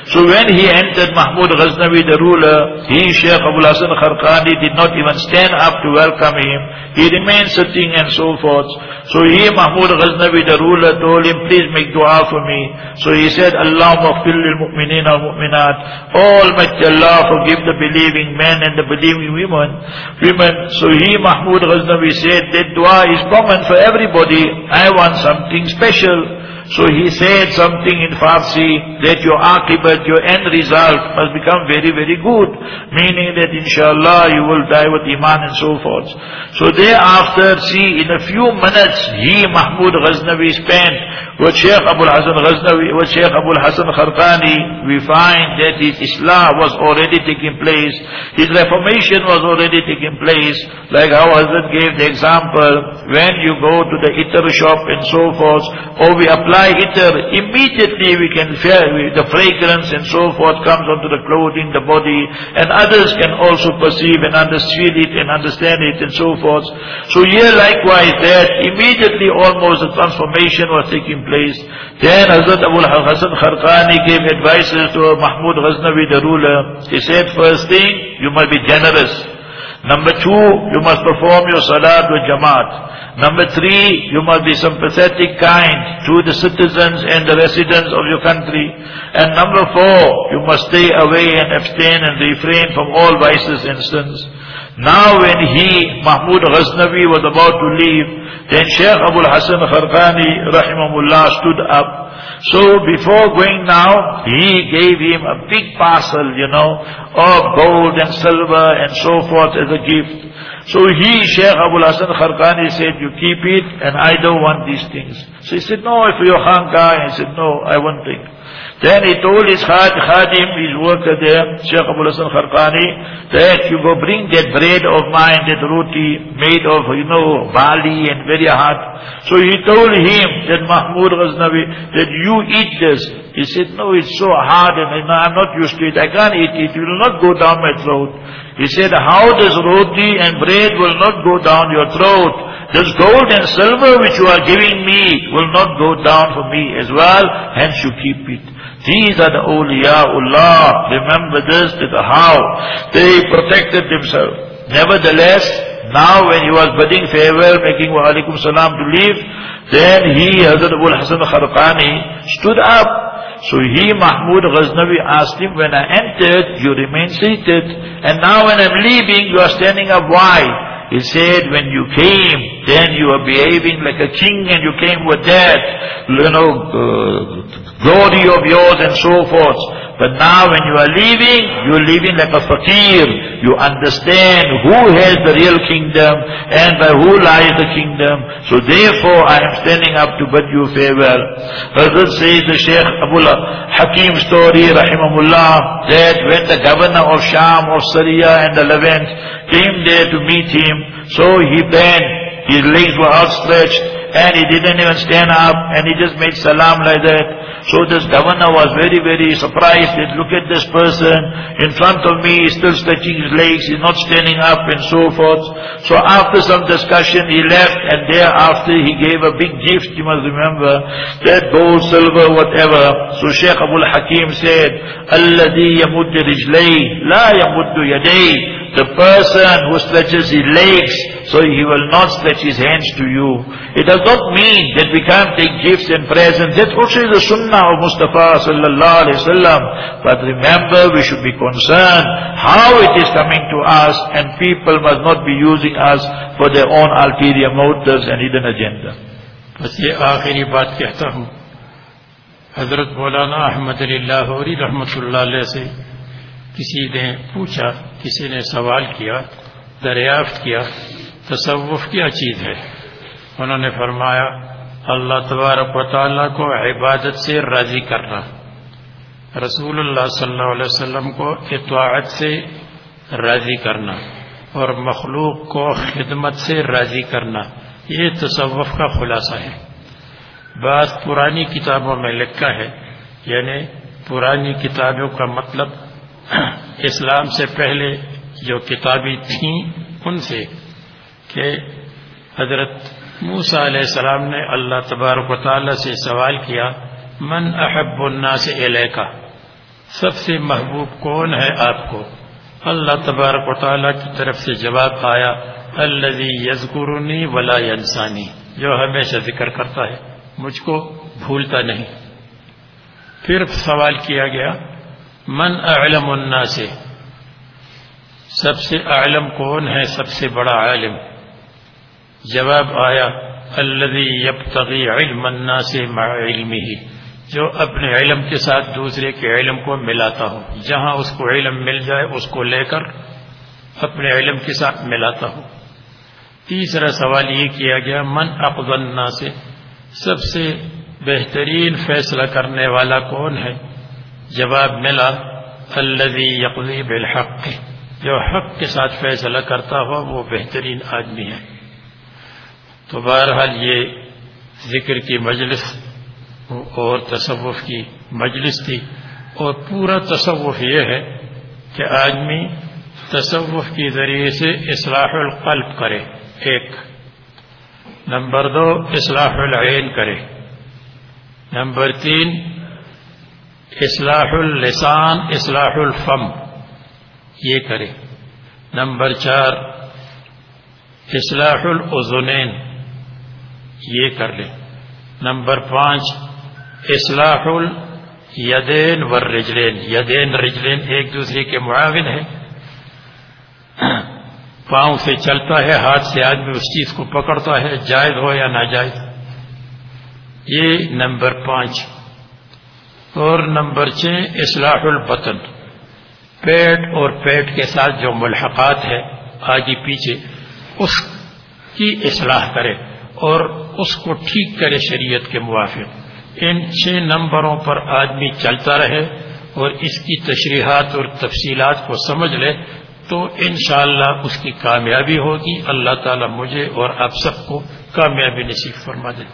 So when he entered Mahmud Ghaznavi, the ruler, he, Shaykh Abul Hasan Kharqani, did not even stand up to welcome him. He remained sitting and so forth. So he, Mahmud Ghaznavi, the ruler, told him, please make dua for me. So he said, Allahumma ighfir lil mu'minina wal mu'minat. Almighty Allah forgive the believing men and the believing women. Women. So he, Mahmud Ghaznavi, said that dua is common for everybody. I want something special. So he said something in Farsi that your aqibat, your end result must become very, very good. Meaning that inshallah you will die with iman and so forth. So thereafter, see, in a few minutes, he, Mahmud Ghaznavi, spent with Shaykh Abul Hasan Ghaznavi, with Shaykh Abul Hasan Kharqani. We find that his Islah was already taking place. His reformation was already taking place. Like how Hazrat gave the example, when you go to the itar shop and so forth, or we apply itar, immediately we can feel the fragrance and so forth comes onto the clothing, the body, and others can also perceive and understand it and understand it and so forth. So here likewise that immediately almost the transformation was taking place. Then Hazrat Abul Hasan Kharqani gave advices to Mahmud Ghaznavi, the ruler. He said, first thing, you must be generous. Number two, you must perform your salat with jamaat. Number three, you must be sympathetic, kind to the citizens and the residents of your country. And number four, you must stay away and abstain and refrain from all vices and sins. Now when he, Mahmud Ghaznavi, was about to leave, then Shaykh Abul Hasan Kharqani, rahimahullah, stood up. So before going now, he gave him a big parcel, you know, of gold and silver and so forth as a gift. So he, Shaykh Abul Hasan Kharqani, said, you keep it and I don't want these things. So he said, no, if you're khanqah. He said, no, I want things. Then he told his khadim, his worker there, Shaykh Abul Hasan Kharqani, that you go bring that bread of mine, that roti made of, you know, barley and very hard. So he told him, that Mahmud Ghaznavi, that you eat this. He said, no, it's so hard and I'm not used to it. I can't eat it. It will not go down my throat. He said, how does roti and bread will not go down your throat? This gold and silver which you are giving me will not go down for me as well. Hence you keep it. These are the awliyaullah. Remember this, that how they protected themselves. Nevertheless, now when he was bidding farewell, making wa alaikum salam to leave, then he, Hazrat Abul Hasan Kharqani, stood up. So he, Mahmud Ghaznavi, asked him, when I entered, you remained seated. And now when I'm leaving, you are standing up. Why? He said, when you came, then you were behaving like a king and you came with that, you know, uh, glory of yours and so forth. But now when you are leaving, you're leaving like a fakir. You understand who has the real kingdom and by who lies the kingdom. So therefore I am standing up to bid you farewell. Hazrat says the Shaykh Abul Hakim story, rahimahullah, that when the governor of Sham, of Syria and the Levant came there to meet him, so he bent, his legs were outstretched and he didn't even stand up and he just made salam like that. So this governor was very, very surprised that look at this person in front of me, he's still stretching his legs, he's not standing up and so forth. So after some discussion he left and thereafter he gave a big gift, you must remember, that gold, silver, whatever. So Shaykh Abul Hakim said, Alladhi yamuddu rijlayhi la yamuddu yadayhi. The person who stretches his legs, so he will not stretch his hands to you. It does not mean that we can't take gifts and presents. That also is the sunnah of Mustafa sallallahu alayhi wa sallam. But remember, we should be concerned how it is coming to us, and people must not be using us for their own ulterior motives and hidden agenda. बस ये आखिरी बात कहता हूँ, हजरत मौलाना अहमद अली लाहौरी रहमतुल्लाह अलैह से किसी ने पूछा, किसी ने सवाल किया, दरियाफ्त किया, तसव्वुफ क्या चीज़ है? उन्होंने फरमाया, अल्लाह तबारक व तआला को इबादत से राज़ी करना, रसूलुल्लाह सल्लल्लाहु अलैहि वसल्लम को इत्वाअत से राज़ी करना और मखलूक को खिदमत से राज़ी करना, ये तसव्वुफ का खुलासा है। बात पुरानी किताबों में लिखा है, यानी पुरानी किताबों का मतलब इस्लाम से पहले जो किताबें थीं उनसे, कि हजरत मूसा अलैहिस्सलाम ने अल्लाह तबारक व तआला से सवाल किया, मन अहब्बुन नास इलैका, सबसे महबूब कौन है आपको? अल्लाह तबारक व तआला की तरफ से जवाब आया, अल्लज़ी यज़कुरुनी वला यंसानी, जो हमेशा जिक्र करता है, मुझको भूलता नहीं। फिर सवाल किया गया, मन अअलमुन नास, सबसे आलम कौन है, सबसे बड़ा आलिम? जवाब आया, अल्लज़ी यब्तगी इल्मन नास मअ इल्मिही, जो अपने इल्म के साथ दूसरे के इल्म को मिलाता हो, जहां उसको इल्म मिल जाए उसको लेकर अपने इल्म के साथ मिलाता हो। तीसरा सवाल ये किया गया, मन अक़दन नास, सबसे बेहतरीन फैसला करने वाला कौन है? जवाब मिला, अल्लज़ी यक़ज़ी बिल हक़्क़, जो हक के साथ फैसला करता हो वो बेहतरीन आदमी है। तो बहरहाल ये जिक्र की मजलिस और तसव्वुफ की मजलिस थी, और पूरा तसव्वुफ ये है कि आदमी तसव्वुफ के जरिए से इस्लाहुल क़ल्ब करे, एक। नंबर दो, इस्लाहुल ऐन करे। नंबर तीन, इस्लाहुल लिसान, इस्लाहुल फम, ये करे। नंबर चार, इस्लाहुल उज़ुनैन, ये कर ले। नंबर पांच, इस्लाहुल यदैन व रिजलैन, यदैन रिजलैन एक दूसरे के मुआविन है, पांव से चलता है, हाथ से आदमी उस चीज को पकड़ता है, जायज हो या नाजायज। ये नंबर पांच। और नंबर छह, इस्लाहुल बतन, पेट और पेट के साथ जो मुल्हक़ात है आगे पीछे, उसकी इस्लाह करे और उसको ठीक करे शरीयत के मुवाफिक। इन छह नंबरों पर आदमी चलता रहे और इसकी तशरीहात और तफसीलात को समझ ले तो इंशाअल्लाह उसकी कामयाबी होगी। अल्लाह ताला मुझे और आप सबको कामयाबी नसीब फरमा दे।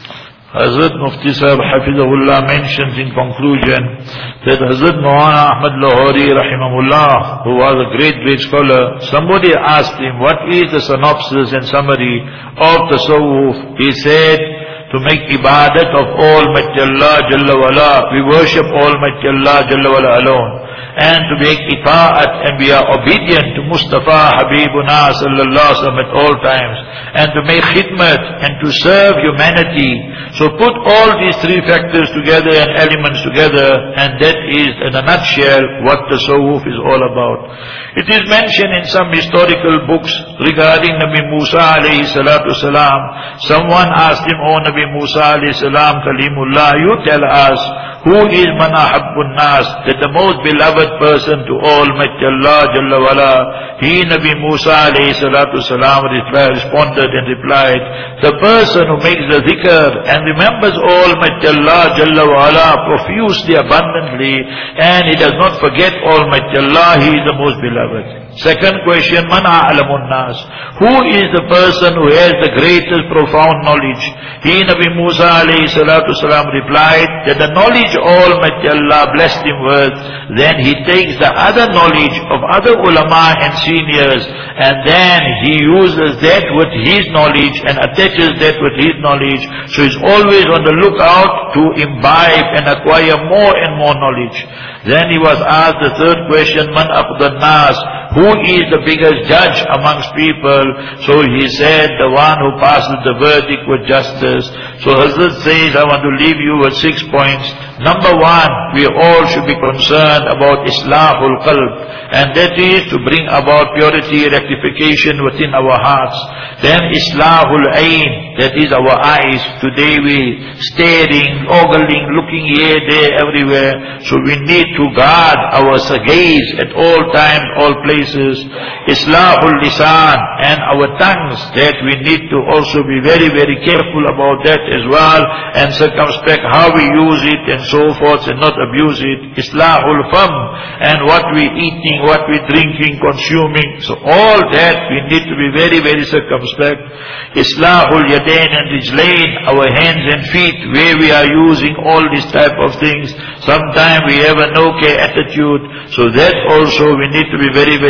Hazrat Mufti Sahib Hafizahullah mentions in conclusion that Hazrat Maulana Ahmad Lahori Rahimahullah, who was a great great scholar, somebody asked him, what is the synopsis and summary of Tasawwuf? He said, to make ibadat of Almighty Allah Jalla wala, we worship Almighty Allah Jalla wala alone, and to make ita'at and we are obedient to Mustafa Habibuna sallallahu alaihi wasallam at all times, and to make khidmat and to serve humanity. So put all these three factors together and elements together, and that is in a nutshell what Tasawwuf is all about. It is mentioned in some historical books regarding Nabi Musa alayhi salatu salam. Someone asked him, "O Nabi Musa alayhi salam, Kalimullah, you tell us, who is man ahabbun nas, that the most beloved person to Almighty Allah Jalla wala?" He, Nabi Musa alayhi salatu salam, responded and replied, the person who makes the dhikr and remembers Almighty Allah Jalla wala profusely, abundantly, and he does not forget Almighty Allah, he is the most beloved. Second question, man a'lamun nas, who is the person who has the greatest profound knowledge? He, Nabi Musa alayhi salatu salam, replied that the knowledge Almighty Allah blessed him with, then he takes the other knowledge of other ulama and seniors, and then he uses that with his knowledge and attaches that with his knowledge. So he's always on the lookout to imbibe and acquire more and more knowledge. Then he was asked the third question, man aqdan nas, who is the biggest judge amongst people? So he said, the one who passes the verdict with justice. So Hazrat says, I want to leave you with six points. Number one, we all should be concerned about Islahul Qalb, and that is to bring about purity, rectification within our hearts. Then Islahul Ain, that is our eyes. Today we staring, ogling, looking here, there, everywhere. So we need to guard our gaze at all times, all places. Islahul Lisan, and our tongues, that we need to also be very, very careful about that as well, and circumspect how we use it and so forth, and not abuse it. Islahul Fam, and what we eating, what we drinking, consuming. So all that we need to be very, very circumspect. Islahul Yadain and Rijlain, our hands and feet, where we are using all these type of things. Sometimes we have a no-care attitude, so that also we need to be very, very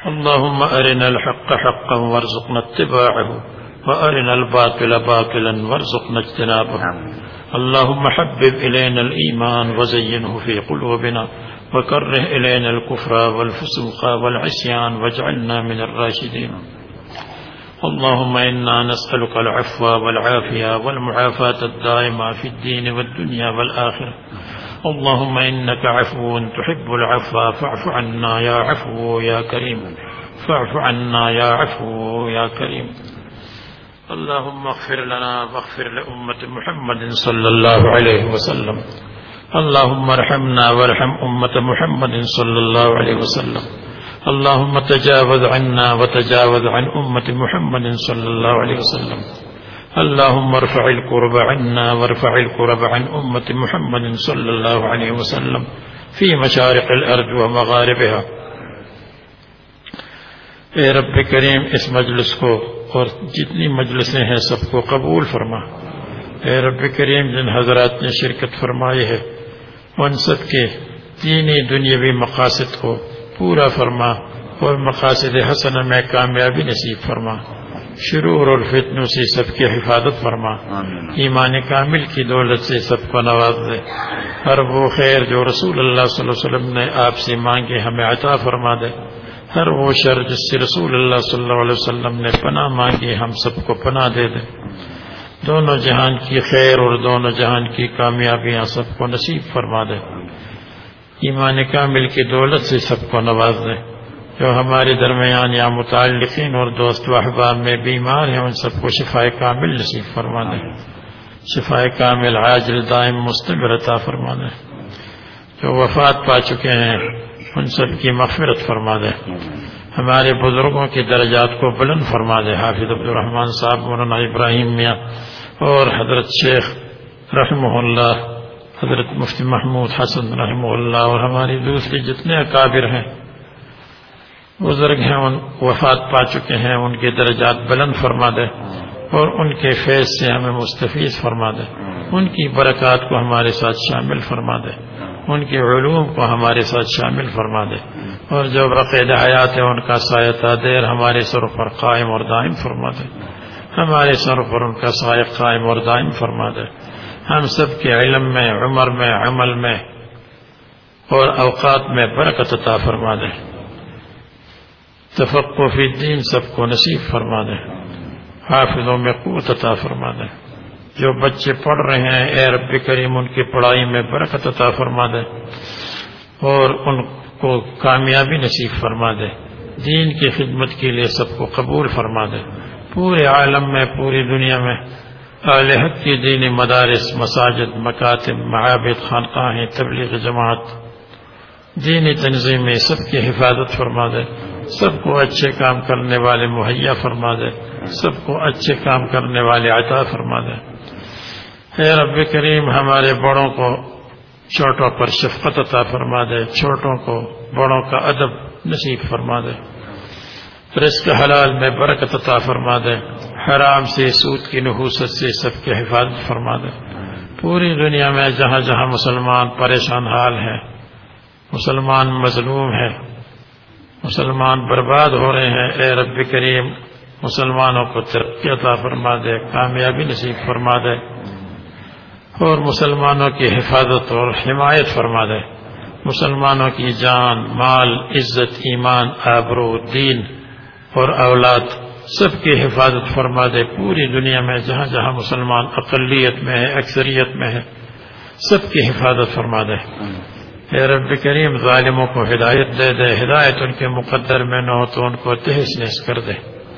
اللهم أرنا الحق حقا وارزقنا اتباعه وأرنا الباطل باطلا وارزقنا اجتنابه. اللهم حبب إلينا الإيمان وزينه في قلوبنا وكره إلينا الكفر والفسوق والعصيان واجعلنا من الراشدين. اللهم إنا نسألك العفو والعافية والمعافاة الدائمة في الدين والدنيا والآخرة. اللهم إنك عفو تحب العفو فاعف عنا يا عفو يا كريم، فاعف عنا يا عفو يا كريم. اللهم اغفر لنا واغفر لأمة محمد صلى الله عليه وسلم. اللهم ارحمنا وارحم أمة محمد صلى الله عليه وسلم. اللهم تجاوز عنا وتجاوز عن أمة محمد صلى الله عليه وسلم. اللهم ارفع الكرب عنا وارفع الكرب عن أمة محمد صلى الله عليه وسلم في مشارق الأرض ومغاربها. اے رب کریم اس مجلس کو اور جتنی مجلسیں ہیں سب کو قبول فرما. اے رب کریم جن حضرات نے شرکت فرمائی ہے ان سب کے دینی دنیاوی مقاصد کو پورا فرما اور مقاصد حسنہ میں کامیابی نصیب فرما. شرور اور فتنوں سے سب کی حفاظت فرما. ایمان کامل کی دولت سے سب کو نواز دے. ہر وہ خیر جو رسول اللہ صلی اللہ علیہ وسلم نے آپ سے مانگے ہمیں عطا فرما دے. ہر وہ شر جس سے رسول اللہ صلی اللہ علیہ وسلم نے پناہ مانگی ہم سب کو پناہ دے دے. دونوں جہان کی خیر اور دونوں جہان کی کامیابیاں سب کو نصیب فرما دے. ایمان کامل کی دولت سے سب کو نواز دے. جو ہمارے درمیان یا متعلقین اور دوست و احباب میں بیمار ہیں ان سب کو شفائے کامل نصیب فرما دے. شفائے کامل عاجل دائم مستمر عطا فرما دے. جو وفات پا چکے ہیں ان سب کی مغفرت فرما دے. ہمارے بزرگوں کی درجات کو بلند فرما دے. حافظ عبد الرحمن صاحب، مولانا ابراہیم میاں اور حضرت شیخ رحمہ اللہ، حضرت مفتی محمود حسن رحمہ اللہ اور ہماری دوسری جتنے اکابر ہیں بزرگ ہیں ان وفات پا چکے ہیں ان کے درجات بلند فرما دے اور ان کے فیض سے ہمیں مستفیض فرما دے. ان کی برکات کو ہمارے ساتھ شامل فرما دے. ان کے علوم کو ہمارے ساتھ شامل فرما دے. اور جو بقید حیات ہے ان کا سایہ تادیر ہمارے سر پر قائم اور دائم فرما دے. ہمارے سر پر ان کا سایہ قائم اور دائم فرما دے. ہم سب کے علم میں، عمر میں، عمل میں اور اوقات میں برکت عطا فرما دے. تفقہ فی الدین سب کو نصیب فرما دے. حافظوں میں قوت عطا فرما دے. جو بچے پڑھ رہے ہیں اے رب کریم ان کی پڑھائی میں برکت عطا فرما دے اور ان کو کامیابی نصیب فرما دے. دین کی خدمت کے لیے سب کو قبول فرما دے. پورے عالم میں، پوری دنیا میں اہل حق کی دینی مدارس، مساجد، مکاتب، معابد، خانقاہیں، تبلیغ جماعت، دینی تنظیمیں سب کی حفاظت فرما دے. سب کو اچھے کام کرنے والے مہیا فرما دے. سب کو اچھے کام کرنے والے عطا فرما دے. اے رب کریم ہمارے بڑوں کو چھوٹوں پر شفقت عطا فرما دے. چھوٹوں کو بڑوں کا ادب نصیب فرما دے. رزق حلال میں برکت عطا فرما دے. حرام سے، سود کی نحوست سے سب کی حفاظت فرما دے. پوری دنیا میں جہاں جہاں مسلمان پریشان حال ہیں، مسلمان مظلوم ہیں، مسلمان برباد ہو رہے ہیں، اے رب کریم مسلمانوں کو ترقی عطا فرما دے، کامیابی نصیب فرما دے اور مسلمانوں کی حفاظت اور حمایت فرما دے. مسلمانوں کی جان، مال، عزت، ایمان، آبرو، دین اور اولاد سب کی حفاظت فرما دے. پوری دنیا میں جہاں جہاں مسلمان اقلیت میں ہے، اکثریت میں ہے، سب کی حفاظت فرما دے. اے رب کریم ظالموں کو ہدایت دے دے. ہدایت ان کے مقدر میں نہ ہو تو ان کو تہس نہس کر دے.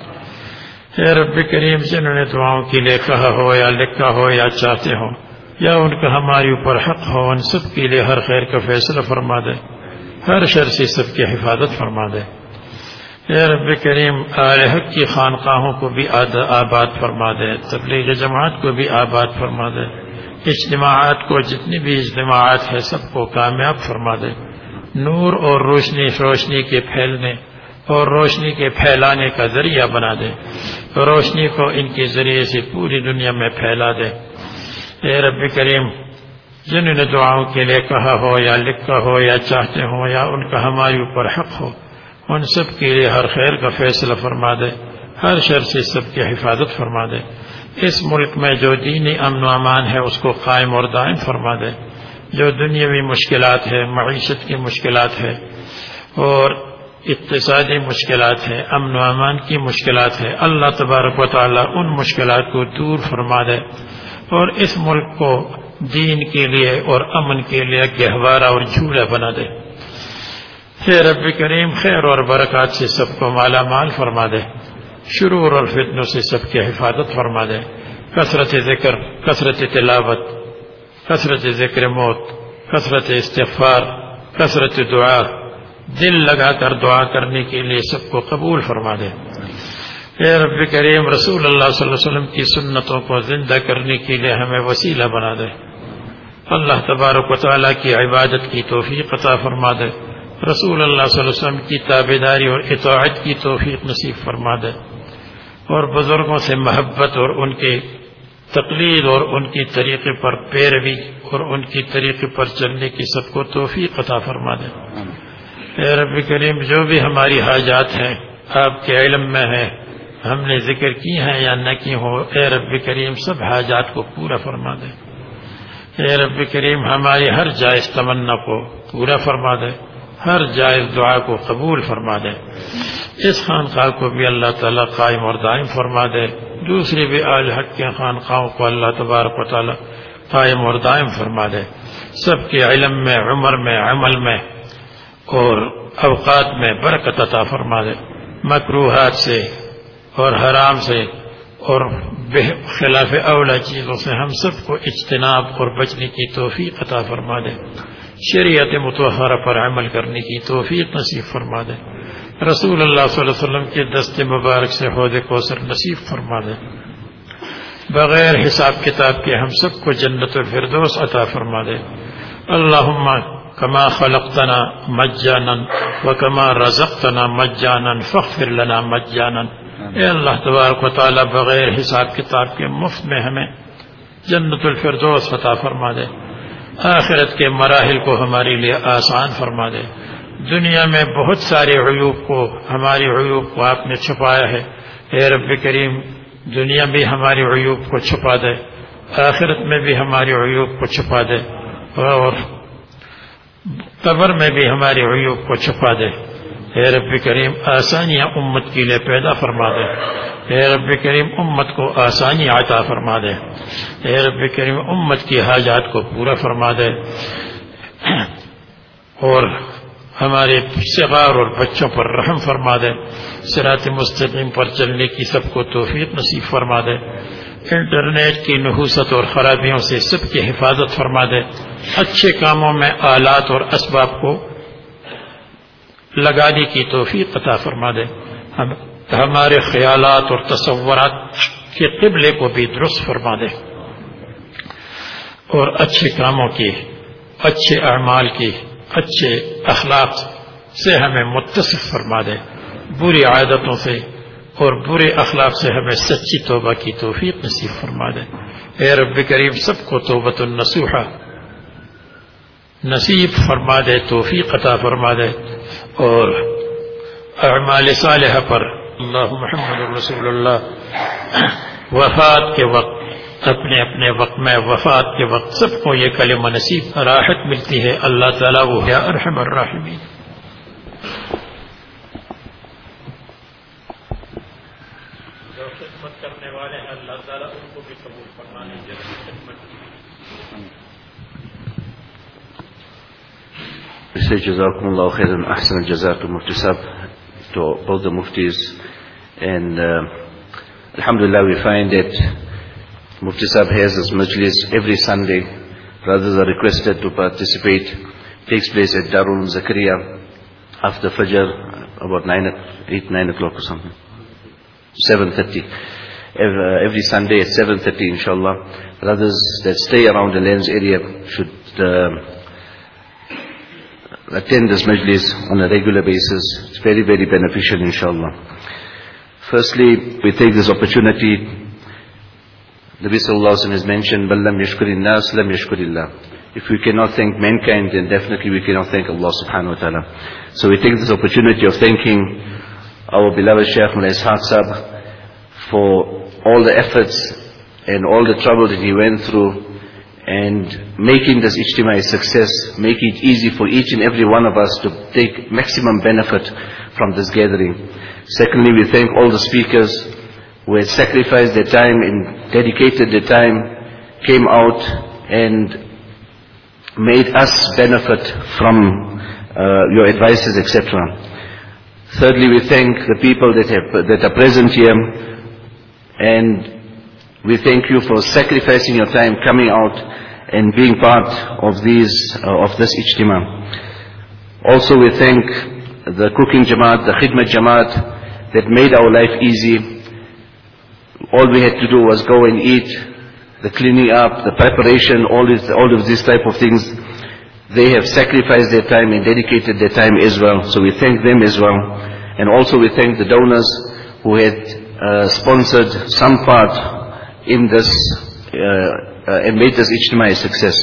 اے رب کریم جنہوں نے دعاؤں کے لیے کہا ہو یا لکھا ہو یا چاہتے ہو یا ان کا ہمارے اوپر حق ہو ان سب کے لیے ہر خیر کا فیصلہ فرما دے. ہر شر سے سب کی حفاظت فرما دے. اے رب کریم اہل حق کی خانقاہوں کو بھی آباد فرما دے. تبلیغ جماعت کو بھی آباد فرما دے. اجتماعات کو، جتنی بھی اجتماعات ہے سب کو کامیاب فرما دے. نور اور روشنی روشنی کے پھیلنے اور روشنی کے پھیلانے کا ذریعہ بنا دے. روشنی کو ان کے ذریعے سے پوری دنیا میں پھیلا دے. اے رب کریم جنہوں نے دعاؤں کے لیے کہا ہو یا لکھا ہو یا چاہتے ہو یا ان کا ہمارے اوپر حق ہو ان سب کے لیے ہر خیر کا فیصلہ فرما دے، ہر شر سے سب کی حفاظت فرما دے۔ اس ملک میں جو دینی امن و امان ہے اس کو قائم اور دائم فرما دے۔ جو دنیاوی مشکلات ہے، معیشت کی مشکلات ہے اور اقتصادی مشکلات ہے، امن و امان کی مشکلات ہے، اللہ تبارک و تعالی ان مشکلات کو دور فرما دے اور اس ملک کو دین کے لیے اور امن کے لیے گہوارہ اور جھولا بنا دے۔ اے رب کریم خیر اور برکات سے سب کو مالا مال فرما دے، شرور اور فتنوں سے سب کی حفاظت فرما دے۔ کثرت ذکر، کثرت تلاوت، کثرت ذکر موت، کثرت استغفار، کثرت دعا، دل لگا کر دعا کرنے کے لیے سب کو قبول فرما دے۔ اے رب کریم رسول اللہ صلی اللہ علیہ وسلم کی سنتوں کو زندہ کرنے کے لیے ہمیں وسیلہ بنا دے۔ اللہ تبارک و تعالیٰ کی عبادت کی توفیق عطا فرما دے، رسول اللہ صلی اللہ علیہ وسلم کی تابعداری اور اطاعت کی توفیق نصیب فرما دے، اور بزرگوں سے محبت اور ان کے تقلید اور ان کی طریقے پر پیروی اور ان کی طریقے پر چلنے کی سب کو توفیق عطا فرما دے۔ اے رب کریم جو بھی ہماری حاجات ہیں آپ کے علم میں ہے، ہم نے ذکر کی ہیں یا نہ کی ہو، اے رب کریم سب حاجات کو پورا فرما دے۔ اے رب کریم ہماری ہر جائز تمنا کو پورا فرما دے، ہر جائز دعا کو قبول فرما دے۔ اس خانقاہ کو بھی اللہ تعالیٰ قائم اور دائم فرما دے، دوسری بھی آج حق کے خانقاہوں کو اللہ تبارک و تعالیٰ قائم اور دائم فرما دے۔ سب کے علم میں، عمر میں، عمل میں اور اوقات میں برکت عطا فرما دے، مکروہات سے اور حرام سے اور خلاف اولا چیزوں سے ہم سب کو اجتناب اور بچنے کی توفیق عطا فرما دے، شریعت مطہرہ پر عمل کرنے کی توفیق نصیب فرما دے، رسول اللہ صلی اللہ علیہ وسلم کے دست مبارک سے حوض کوثر نصیب فرما دے، بغیر حساب کتاب کے ہم سب کو جنت الفردوس عطا فرما دے۔ اللہم کما خلقتنا مجانا وکما رزقتنا مجانا فاغفر لنا مجانا۔ اے اللہ تبارک و تعالی بغیر حساب کتاب کے مفت میں ہمیں جنت الفردوس عطا فرما دے، آخرت کے مراحل کو ہمارے لیے آسان فرما دے۔ دنیا میں بہت سارے عیوب کو، ہماری عیوب کو آپ نے چھپایا ہے، اے رب کریم دنیا بھی ہماری عیوب کو چھپا دے، آخرت میں بھی ہماری عیوب کو چھپا دے، اور قبر میں بھی ہماری عیوب کو چھپا دے۔ اے رب کریم آسانیاں امت کے لیے پیدا فرما دے، اے رب کریم امت کو آسانی عطا فرما دے، اے رب کریم امت کی حاجات کو پورا فرما دے، اور ہمارے صغار اور بچوں پر رحم فرما دے، صراط مستقیم پر چلنے کی سب کو توفیق نصیب فرما دے، انٹرنیٹ کی نحوست اور خرابیوں سے سب کی حفاظت فرما دے، اچھے کاموں میں آلات اور اسباب کو لگانے کی توفیق عطا فرما دے، ہم ہمارے خیالات اور تصورات کے قبلے کو بھی درست فرما دے، اور اچھے کاموں کی، اچھے اعمال کی، اچھے اخلاق سے ہمیں متصف فرما دے، بری عادتوں سے اور برے اخلاق سے ہمیں سچی توبہ کی توفیق نصیب فرما دے۔ اے رب کریم سب کو توبۃ النصوحہ نصیب فرما دے، توفیق عطا فرما دے، اور اعمال صالحہ پر اللہ محمد رسول اللہ وفات کے وقت، اپنے اپنے وقت میں وفات کے وقت سب کو یہ کلمہ نصیب راحت ملتی ہے، اللہ تعالیٰ وہ ہے ارحم الراحمین۔ جو خدمت کرنے والے ہیں اللہ تعالیٰ ان کو بھی قبول فرمانے جیسے خدمت Say Jazakumullah khairan ahsan al-jazaa to Mufti Sahib, to both the Muftis, and uh, Alhamdulillah we find that Mufti Sahib has his majlis every Sunday. Brothers are requested to participate. It takes place at Darul Zakaria after Fajr, about nine, eight, nine o'clock or something. seven thirty. Every, every Sunday at seven thirty, inshallah. Brothers that stay around the Lens area should uh, attend this majlis on a regular basis. It's very, very beneficial, inshallah. Firstly, we take this opportunity. Nabi sallallahu alaihi wasallam has mentioned, "Bal lam yashkurin nas, lam yashkurillah." If we cannot thank mankind, then definitely we cannot thank Allah subhanahu wa ta'ala. So we take this opportunity of thanking our beloved Shaykh Mullah Ishaq Sahib for all the efforts and all the trouble that he went through, and making this ijtima a success, make it easy for each and every one of us to take maximum benefit from this gathering. Secondly, we thank all the speakers who had sacrificed their time and dedicated their time, came out and made us benefit from uh, your advices, et cetera. Thirdly, we thank the people that, have, that are present here, and we thank you for sacrificing your time, coming out and being part of these, uh, of this ijtima. Also, we thank the cooking jamaat, the khidmat jamaat that made our life easy. All we had to do was go and eat, the cleaning up, the preparation, all, this, all of these type of things. They have sacrificed their time and dedicated their time as well. So we thank them as well. And also we thank the donors who had uh, sponsored some part in this uh, uh, and made this ijtima a success.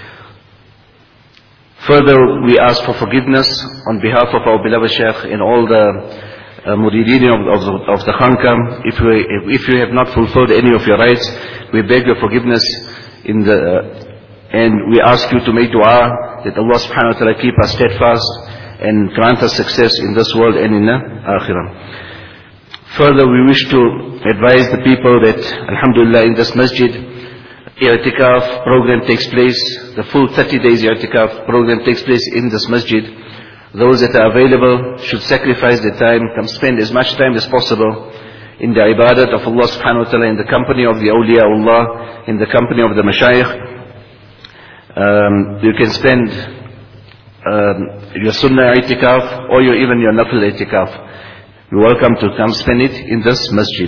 Further, we ask for forgiveness on behalf of our beloved Shaykh and all the uh, murideen of, of, of the Khanqa. If, we, if you have not fulfilled any of your rights, we beg your forgiveness in the, uh, and we ask you to make dua that Allah subhanahu wa ta'ala keep us steadfast and grant us success in this world and in the akhirah. Further, we wish to advise the people that, alhamdulillah, in this masjid, i'tikaf program takes place. The full thirty days i'tikaf program takes place in this masjid. Those that are available should sacrifice their time, come spend as much time as possible in the ibadat of Allah subhanahu wa ta'ala, in the company of the awliya Allah, in the company of the mashayikh. Um, you can spend um, your sunnah i'tikaf or your, even your nafil i'tikaf. You're welcome to come spend it in this masjid.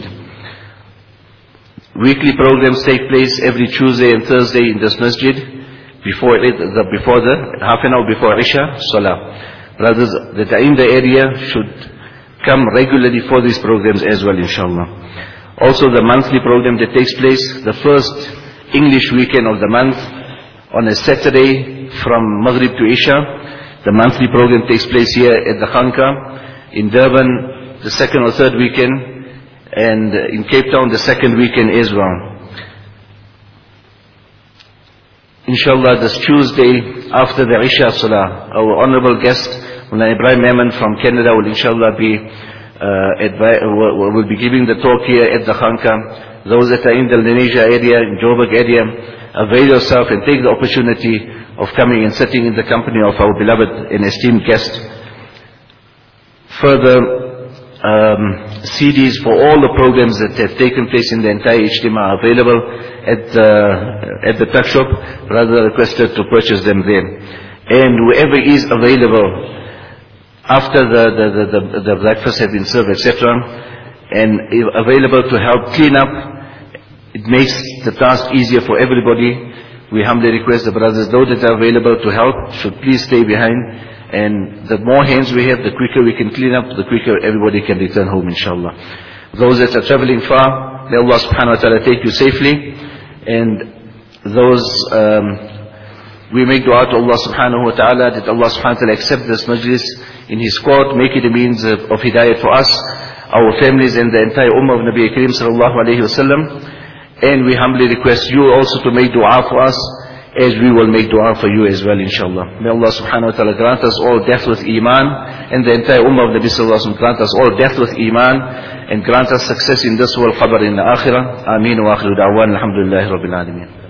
Weekly programs take place every Tuesday and Thursday in this masjid before the, before the half an hour before Isha Salah. Brothers that are in the area should come regularly for these programs as well, inshallah. Also, the monthly program that takes place the first English weekend of the month on a Saturday from Maghrib to Isha. The monthly program takes place here at the Khanqa in Durban the second or third weekend, and in Cape Town the second weekend as well. Inshallah, this Tuesday after the Isha Salah, our honorable guest Mullah Ibrahim Memon from Canada will inshallah be uh, advi- will, will be giving the talk here at the Khanqa. Those that are in the Indonesia area, in Joburg area, avail yourself and take the opportunity of coming and sitting in the company of our beloved and esteemed guest. Further, Um, C Ds for all the programs that have taken place in the entire ijtima are available at the, at the tuck shop. Rather requested to purchase them there. And whoever is available after the, the, the, the, the breakfast has been served, et cetera, and available to help clean up, it makes the task easier for everybody. We humbly request the brothers, those that are available to help, should please stay behind. And the more hands we have, the quicker we can clean up, the quicker everybody can return home, inshallah. Those that are traveling far, may Allah subhanahu wa ta'ala take you safely. And those, um, we make dua to Allah subhanahu wa ta'ala that Allah subhanahu wa ta'ala accept this majlis in His court, make it a means of, of hidayah for us, our families and the entire ummah of Nabi Kareem sallallahu alayhi wa sallam. And we humbly request you also to make dua for us, as we will make dua for you as well, inshallah. May Allah subhanahu wa ta'ala grant us all death with iman, and the entire ummah of Nabi sallallahu alayhi wa sallam grant us all death with iman, and grant us success in this world, qabr in the akhirah. Ameen wa akhiru da'wan, alhamdulillahi rabbil alameen.